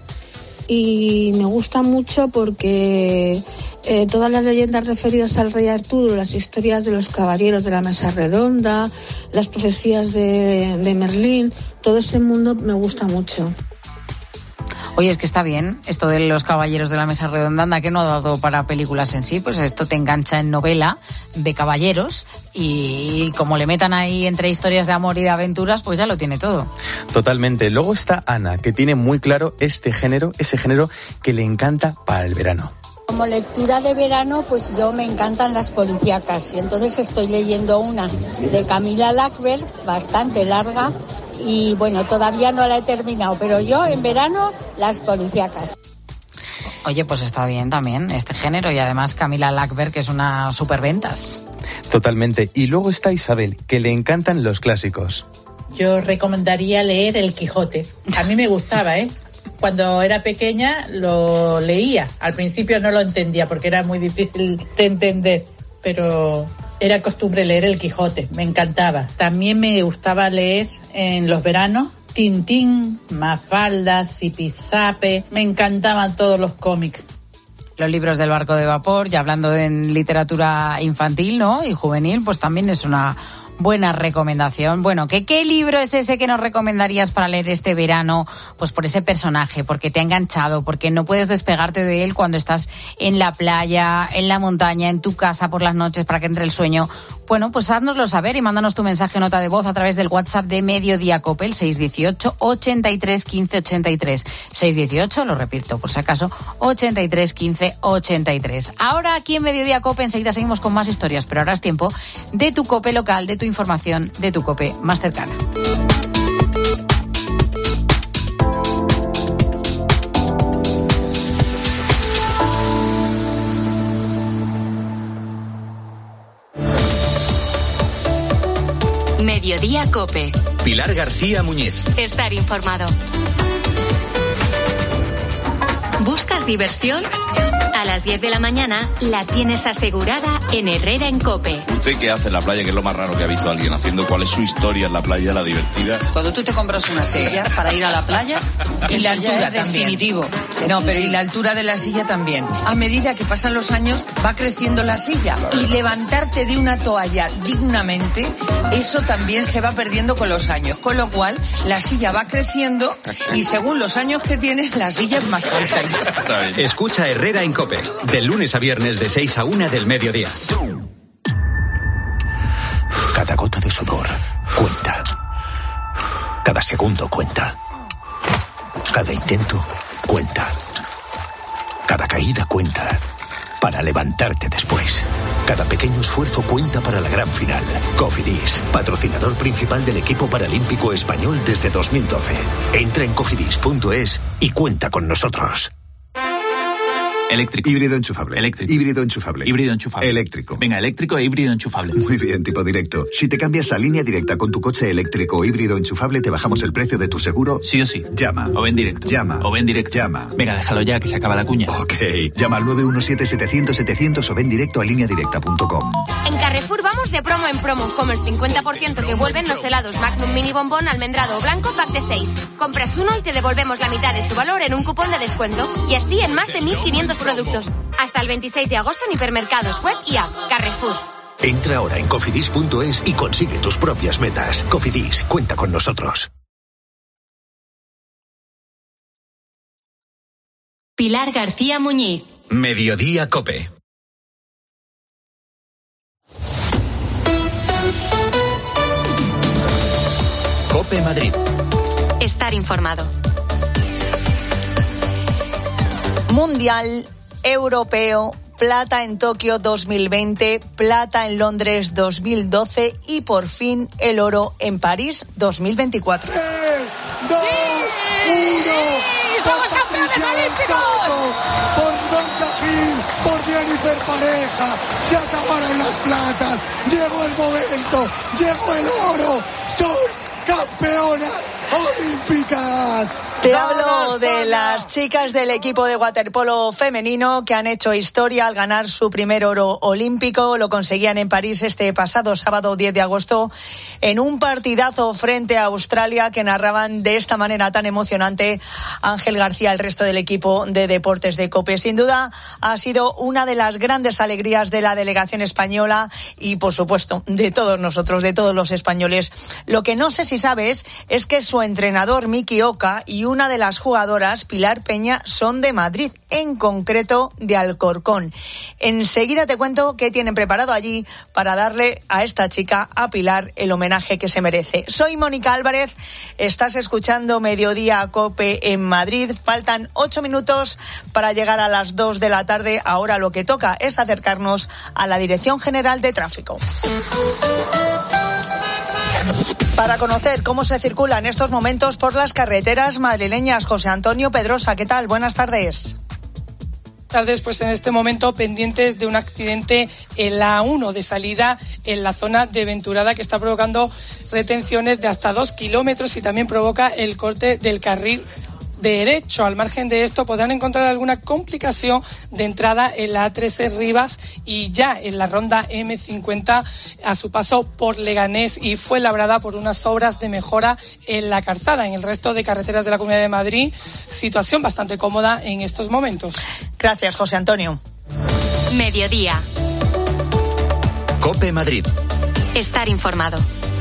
y me gusta mucho porque eh, todas las leyendas referidas al Rey Arturo, las historias de los caballeros de la Mesa Redonda, las profecías de, de Merlín, todo ese mundo me gusta mucho. Oye, es que está bien esto de los caballeros de la Mesa Redonda, anda que no ha dado para películas en sí, pues esto te engancha en novela de caballeros y como le metan ahí entre historias de amor y de aventuras, pues ya lo tiene todo. Totalmente. Luego está Ana, que tiene muy claro este género, ese género que le encanta para el verano. Como lectura de verano, pues yo me encantan las policíacas y entonces estoy leyendo una de Camila Lackberg, bastante larga, y bueno, todavía no la he terminado, pero yo en verano las policíacas. Oye, pues está bien también este género y además Camila Lackberg, que es una superventas. Totalmente. Y luego está Isabel, que le encantan los clásicos. Yo recomendaría leer El Quijote. A mí me gustaba, ¿eh? Cuando era pequeña lo leía. Al principio no lo entendía porque era muy difícil de entender, pero era costumbre leer El Quijote. Me encantaba. También me gustaba leer en los veranos Tintín, Mafalda, Zipizape. Me encantaban todos los cómics. Los libros del barco de vapor, ya hablando de literatura infantil, ¿no? Y juvenil, pues también es una buena recomendación. Bueno, ¿qué, ¿qué libro es ese que nos recomendarías para leer este verano? Pues por ese personaje, porque te ha enganchado, porque no puedes despegarte de él cuando estás en la playa, en la montaña, en tu casa por las noches para que entre el sueño. Bueno, pues háznoslo saber y mándanos tu mensaje o nota de voz a través del WhatsApp de Mediodía COPE, el seis dieciocho, ochenta y tres, quince, ochenta y tres. seis dieciocho, lo repito por si acaso, ochenta y tres, quince, ochenta y tres. Ahora aquí en Mediodía COPE enseguida seguimos con más historias, pero ahora es tiempo de tu COPE local, de tu información, de tu COPE más cercana. Mediodía COPE. Pilar García Muñiz. Estar informado. ¿Buscas diversión? A las diez de la mañana la tienes asegurada en Herrera en COPE. ¿Usted qué hace en la playa? ¿Qué es lo más raro que ha visto alguien haciendo? ¿Cuál es su historia en la playa, la divertida? Cuando tú te compras una silla para ir a la playa, y la altura también. Definitivo. No, pero y la altura de la silla también. A medida que pasan los años, va creciendo la silla. Y levantarte de una toalla dignamente, eso también se va perdiendo con los años. Con lo cual, la silla va creciendo y según los años que tienes, la silla es más alta. Escucha Herrera en COPE, de lunes a viernes de seis a una del mediodía. Cada gota de sudor cuenta. Cada segundo cuenta. Cada intento cuenta. Cada caída cuenta. Para levantarte después. Cada pequeño esfuerzo cuenta para la gran final. Cofidis, patrocinador principal del equipo paralímpico español desde dos mil doce. Entra en cofidis punto es y cuenta con nosotros. Eléctrico. Híbrido enchufable. Eléctrico. Híbrido enchufable. Híbrido enchufable. Eléctrico. Venga, eléctrico e híbrido enchufable. Muy bien, tipo directo. Si te cambias a Línea Directa con tu coche eléctrico o híbrido enchufable, te bajamos el precio de tu seguro. Sí o sí. Llama. O ven directo. Llama. O ven directo. Llama. Venga, déjalo ya, que se acaba la cuña. Ok. Llama al nueve uno siete setecientos setecientos o ven directo a línea directa punto com. En Carrefour vamos de promo en promo, como el cincuenta por ciento que vuelven los helados Magnum Mini Bombón, almendrado o blanco, pack de seis. Compras uno y te devolvemos la mitad de su valor en un cupón de descuento. Y así en más de mil quinientos productos. Hasta el veintiséis de agosto en hipermercados, web y app. Carrefour. Entra ahora en cofidis punto es y consigue tus propias metas. Cofidis, cuenta con nosotros. Pilar García Muñiz. Mediodía COPE. COPE Madrid. Estar informado. Mundial, europeo, plata en Tokio dos mil veinte, plata en Londres dos mil doce y por fin el oro en París dos mil veinticuatro. tres, dos, uno, ¡somos campeones olímpicos! Por Blanca Gil, por Jennifer Pareja, se acabaron las platas, llegó el momento, llegó el oro, sois campeonas olímpicas. Te hablo de las chicas del equipo de waterpolo femenino que han hecho historia al ganar su primer oro olímpico. Lo conseguían en París este pasado sábado diez de agosto en un partidazo frente a Australia que narraban de esta manera tan emocionante Ángel García, el resto del equipo de deportes de COPE. Sin duda ha sido una de las grandes alegrías de la delegación española y por supuesto de todos nosotros, de todos los españoles. Lo que no sé si sabes es que su entrenador Miki Oka y una de las jugadoras, Pilar Peña, son de Madrid, en concreto de Alcorcón. Enseguida te cuento qué tienen preparado allí para darle a esta chica, a Pilar, el homenaje que se merece. Soy Mónica Álvarez, estás escuchando Mediodía COPE en Madrid. Faltan ocho minutos para llegar a las dos de la tarde. Ahora lo que toca es acercarnos a la Dirección General de Tráfico. Para conocer cómo se circula en estos momentos por las carreteras madrileñas, José Antonio Pedrosa, ¿qué tal? Buenas tardes. Tardes, pues en este momento pendientes de un accidente en la A uno de salida en la zona de Venturada que está provocando retenciones de hasta dos kilómetros y también provoca el corte del carril derecho. Al margen de esto podrán encontrar alguna complicación de entrada en la A trece Rivas y ya en la ronda eme cincuenta a su paso por Leganés y Fuenlabrada por unas obras de mejora en la calzada. En el resto de carreteras de la Comunidad de Madrid, situación bastante cómoda en estos momentos. Gracias, José Antonio. Mediodía. COPE Madrid. Estar informado.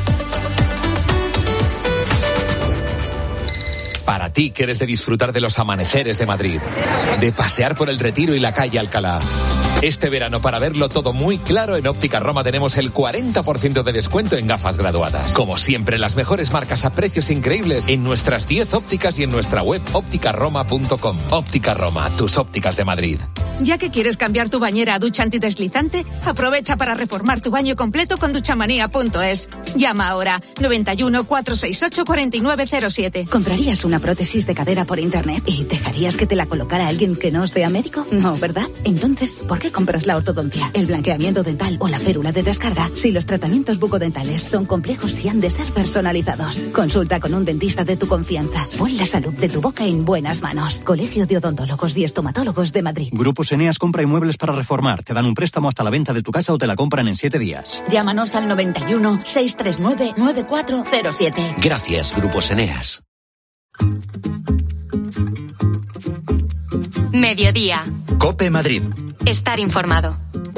Para ti que eres de disfrutar de los amaneceres de Madrid, de pasear por el Retiro y la calle Alcalá. Este verano, para verlo todo muy claro, en Óptica Roma tenemos el cuarenta por ciento de descuento en gafas graduadas. Como siempre, las mejores marcas a precios increíbles en nuestras diez ópticas y en nuestra web óptica roma punto com. Óptica Roma, tus ópticas de Madrid. Ya que quieres cambiar tu bañera a ducha antideslizante, aprovecha para reformar tu baño completo con duchamanía punto es. Llama ahora noventa y uno, cuatrocientos sesenta y ocho, cuarenta y nueve cero siete. ¿Comprarías una prótesis de cadera por internet y dejarías que te la colocara alguien que no sea médico? No, ¿verdad? Entonces, ¿por qué compras la ortodoncia, el blanqueamiento dental o la férula de descarga si los tratamientos bucodentales son complejos y han de ser personalizados. Consulta con un dentista de tu confianza. Pon la salud de tu boca en buenas manos. Colegio de Odontólogos y Estomatólogos de Madrid. Grupos Eneas compra inmuebles para reformar. Te dan un préstamo hasta la venta de tu casa o te la compran en siete días. Llámanos al noventa y uno, seiscientos treinta y nueve, noventa y cuatro cero siete. Gracias, Grupos Eneas. Mediodía. COPE Madrid. Estar informado.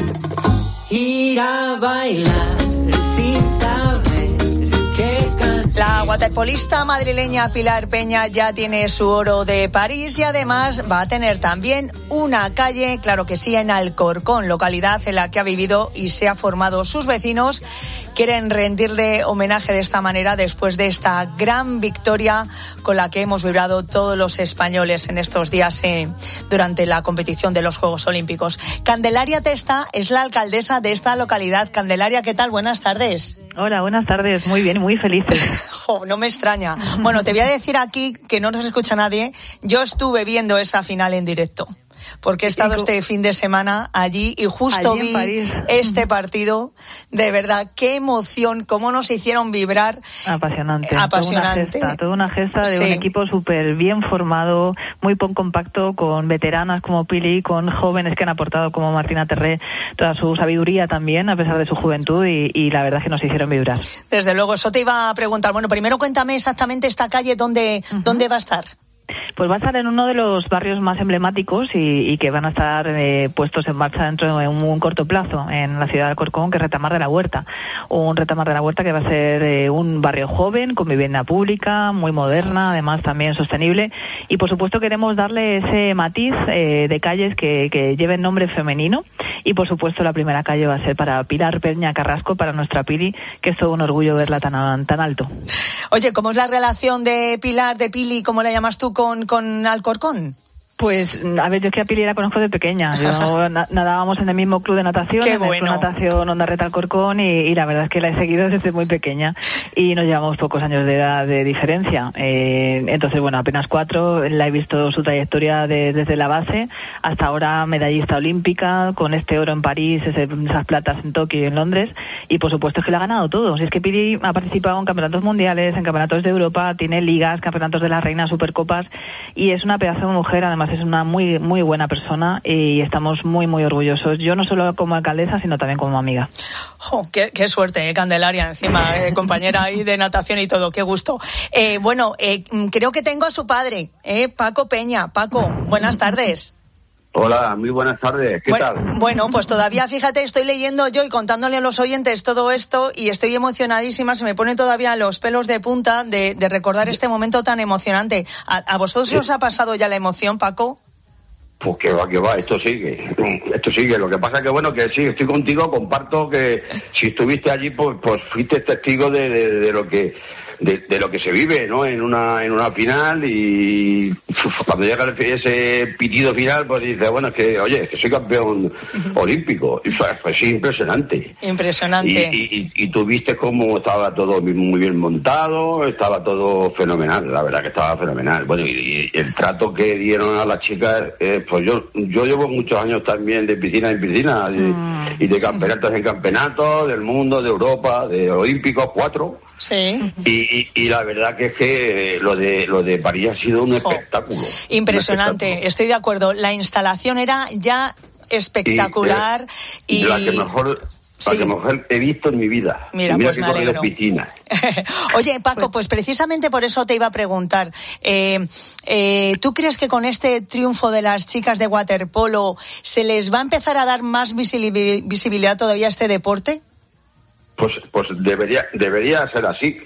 Ir a bailar sin saber qué canción. La waterpolista madrileña Pilar Peña ya tiene su oro de París y además va a tener también una calle, claro que sí, en Alcorcón, localidad en la que ha vivido y se ha formado. Sus vecinos quieren rendirle homenaje de esta manera después de esta gran victoria con la que hemos vibrado todos los españoles en estos días eh, durante la competición de los Juegos Olímpicos. Candelaria Testa es la alcaldesa de esta localidad. Candelaria, ¿qué tal? Buenas tardes. Hola, buenas tardes. Muy bien, muy felices. Jo, no me extraña. Bueno, te voy a decir aquí, que no nos escucha nadie, yo estuve viendo esa final en directo. Porque he estado este fin de semana allí y justo allí vi este partido. De verdad, qué emoción, cómo nos hicieron vibrar. Apasionante. Apasionante. Toda una gesta, toda una gesta de sí. un equipo súper bien formado, muy poco compacto, con veteranas como Pili, con jóvenes que han aportado como Martina Terré toda su sabiduría también, a pesar de su juventud, y, y la verdad es que nos hicieron vibrar. Desde luego, eso te iba a preguntar. Bueno, primero cuéntame exactamente esta calle, ¿dónde, uh-huh. ¿dónde va a estar? Pues va a estar en uno de los barrios más emblemáticos y, y que van a estar eh, puestos en marcha dentro de un, un corto plazo en la ciudad de Alcorcón, que es Retamar de la Huerta. Un Retamar de la Huerta que va a ser eh, un barrio joven, con vivienda pública, muy moderna, además también sostenible. Y por supuesto queremos darle ese matiz eh, de calles que, que lleven nombre femenino. Y por supuesto la primera calle va a ser para Pilar Peña Carrasco, para nuestra Pili, que es todo un orgullo verla tan, tan alto. Oye, ¿cómo es la relación de Pilar, de Pili, como la llamas tú, con, con Alcorcón? Pues, a ver, yo es que a Pili la conozco de pequeña. Yo na- nadábamos en el mismo club de natación, Qué en el bueno. Club Natación Ondarreta Alcorcón, y, y la verdad es que la he seguido desde muy pequeña y nos llevamos pocos años de edad de diferencia. Eh, entonces, bueno, apenas cuatro, la he visto su trayectoria de, desde la base hasta ahora medallista olímpica, con este oro en París, ese, esas platas en Tokio y en Londres, y por supuesto es que la ha ganado todo. Si es que Pili ha participado en campeonatos mundiales, en campeonatos de Europa, tiene ligas, campeonatos de la reina, supercopas, y es una pedazo de mujer, además es una muy muy buena persona y estamos muy muy orgullosos. Yo no solo como alcaldesa, sino también como amiga. Oh, qué, qué suerte, eh, Candelaria, encima, eh, compañera ahí de natación y todo, qué gusto. Eh, bueno, eh, creo que tengo a su padre, eh, Paco Peña. Paco, buenas tardes. Hola, muy buenas tardes, ¿qué bueno, tal? Bueno, pues todavía, fíjate, estoy leyendo yo y contándole a los oyentes todo esto y estoy emocionadísima, se me ponen todavía los pelos de punta de, de recordar este momento tan emocionante. ¿A, a vosotros sí. os ha pasado ya la emoción, Paco? Pues que va, que va, esto sigue, esto sigue. Lo que pasa que, bueno, que sí, estoy contigo, comparto que si estuviste allí, pues, pues fuiste testigo de, de, de lo que... De, de lo que se vive, ¿no? En una en una final, y uf, cuando llega ese pitido final, pues dices, bueno, es que, oye, es que soy campeón uh-huh. olímpico. Y fue, fue sí, impresionante. Impresionante. Y, y, y, y tú viste cómo estaba todo muy bien montado, estaba todo fenomenal, la verdad que estaba fenomenal. Bueno, y, y el trato que dieron a las chicas, eh, pues yo yo llevo muchos años también de piscina en piscina, uh-huh. y, y de campeonatos en campeonatos, del mundo, de Europa, de olímpicos, cuatro. Sí. Y, y, y la verdad que es que lo de lo de París ha sido un oh, espectáculo. Impresionante, un espectáculo. Estoy de acuerdo. La instalación era ya espectacular. Y, eh, y... la que mejor... La sí. que mejor he visto en mi vida. Mira, Mira pues que me alegro. Piscina. Oye, Paco, pues precisamente por eso te iba a preguntar. Eh, eh, ¿Tú crees que con este triunfo de las chicas de waterpolo se les va a empezar a dar más visibilidad todavía a este deporte? Pues pues debería debería ser así,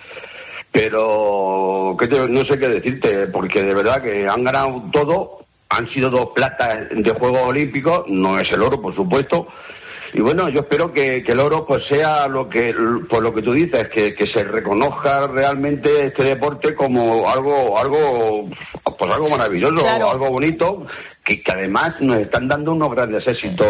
pero que te, no sé qué decirte, porque de verdad que han ganado todo, han sido dos platas de Juegos Olímpicos, no es el oro, por supuesto, y bueno, yo espero que, que el oro pues sea lo que, por lo que tú dices, que, que se reconozca realmente este deporte como algo algo pues algo maravilloso, claro. algo bonito, que, que además nos están dando unos grandes éxitos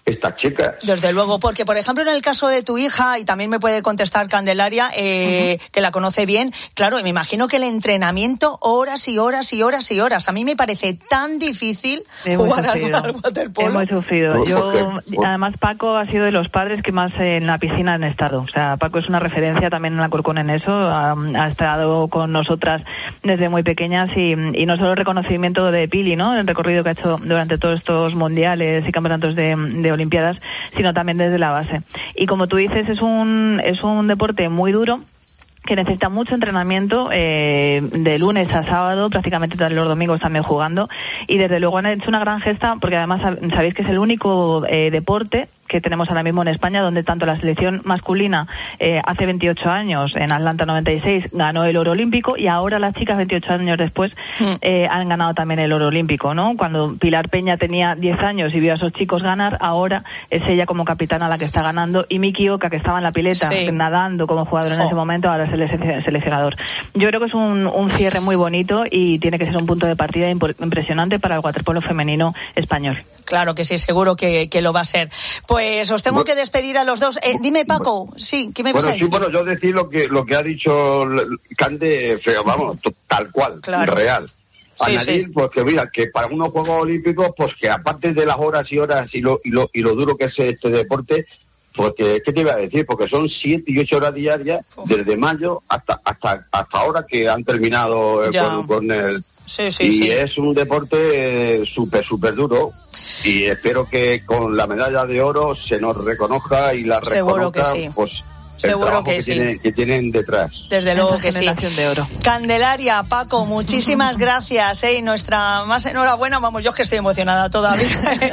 estas chicas. Desde luego, porque por ejemplo en el caso de tu hija, y también me puede contestar Candelaria, eh, uh-huh. que la conoce bien, claro, me imagino que el entrenamiento, horas y horas y horas y horas, a mí me parece tan difícil Hemos jugar sufrido. al, al waterpolo. Hemos sufrido. Yo, además Paco ha sido de los padres que más en la piscina han estado, o sea, Paco es una referencia también en Alcorcón en eso, ha, ha estado con nosotras desde muy pequeñas y, y no solo el reconocimiento de Pili, ¿no?, el recorrido que ha hecho durante todos estos mundiales y campeonatos de, de Olimpiadas, sino también desde la base. Y como tú dices, es un es un deporte muy duro, que necesita mucho entrenamiento, eh, de lunes a sábado, prácticamente todos los domingos también jugando, y desde luego han hecho una gran gesta, porque además sabéis que es el único eh, deporte que tenemos ahora mismo en España, donde tanto la selección masculina eh, hace veintiocho años, en Atlanta noventa y seis, ganó el oro olímpico, y ahora las chicas veintiocho años después eh, han ganado también el oro olímpico, ¿no? Cuando Pilar Peña tenía diez años y vio a esos chicos ganar, ahora es ella como capitana la que está ganando, y Miki Oka, que estaba en la pileta sí. nadando como jugador en oh. ese momento, ahora es el seleccionador. Yo creo que es un, un cierre muy bonito y tiene que ser un punto de partida impresionante para el waterpolo femenino español. Claro que sí, seguro que, que lo va a ser. Pues os tengo que despedir a los dos. Eh, dime, Paco, sí, ¿qué me vas bueno, a decir? Sí, bueno, yo decir lo que lo que ha dicho Cande, vamos, tal cual, claro. real. Sí, Añadir, sí. pues que mira, que para unos Juegos Olímpicos, pues que aparte de las horas y horas y lo y lo, y lo duro que es este deporte, porque, ¿qué te iba a decir? Porque son siete y ocho horas diarias, Uf. desde mayo hasta hasta hasta ahora que han terminado eh, con, con el... Sí, sí, y sí. es un deporte súper, súper duro. Y espero que con la medalla de oro se nos reconozca y la Seguro reconozca, que sí. pues, Seguro que, que, sí. tienen, que tienen detrás. Desde luego que sí. De oro. Candelaria, Paco, muchísimas gracias, ¿eh? Y nuestra más enhorabuena, vamos, yo es que estoy emocionada todavía.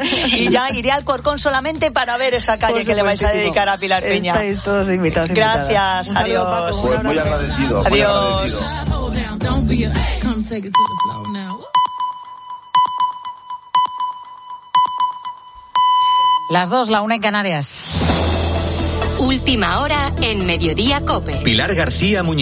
Y ya iré al Corcón solamente para ver esa calle Por que le vais a dedicar a Pilar Peña. Estáis todos invitados. Gracias, invitadas. adiós. Saludo, Paco, pues muy agradecido. Adiós. Muy agradecido. Las dos, la una en Canarias. Última hora en Mediodía COPE. Pilar García Muñoz.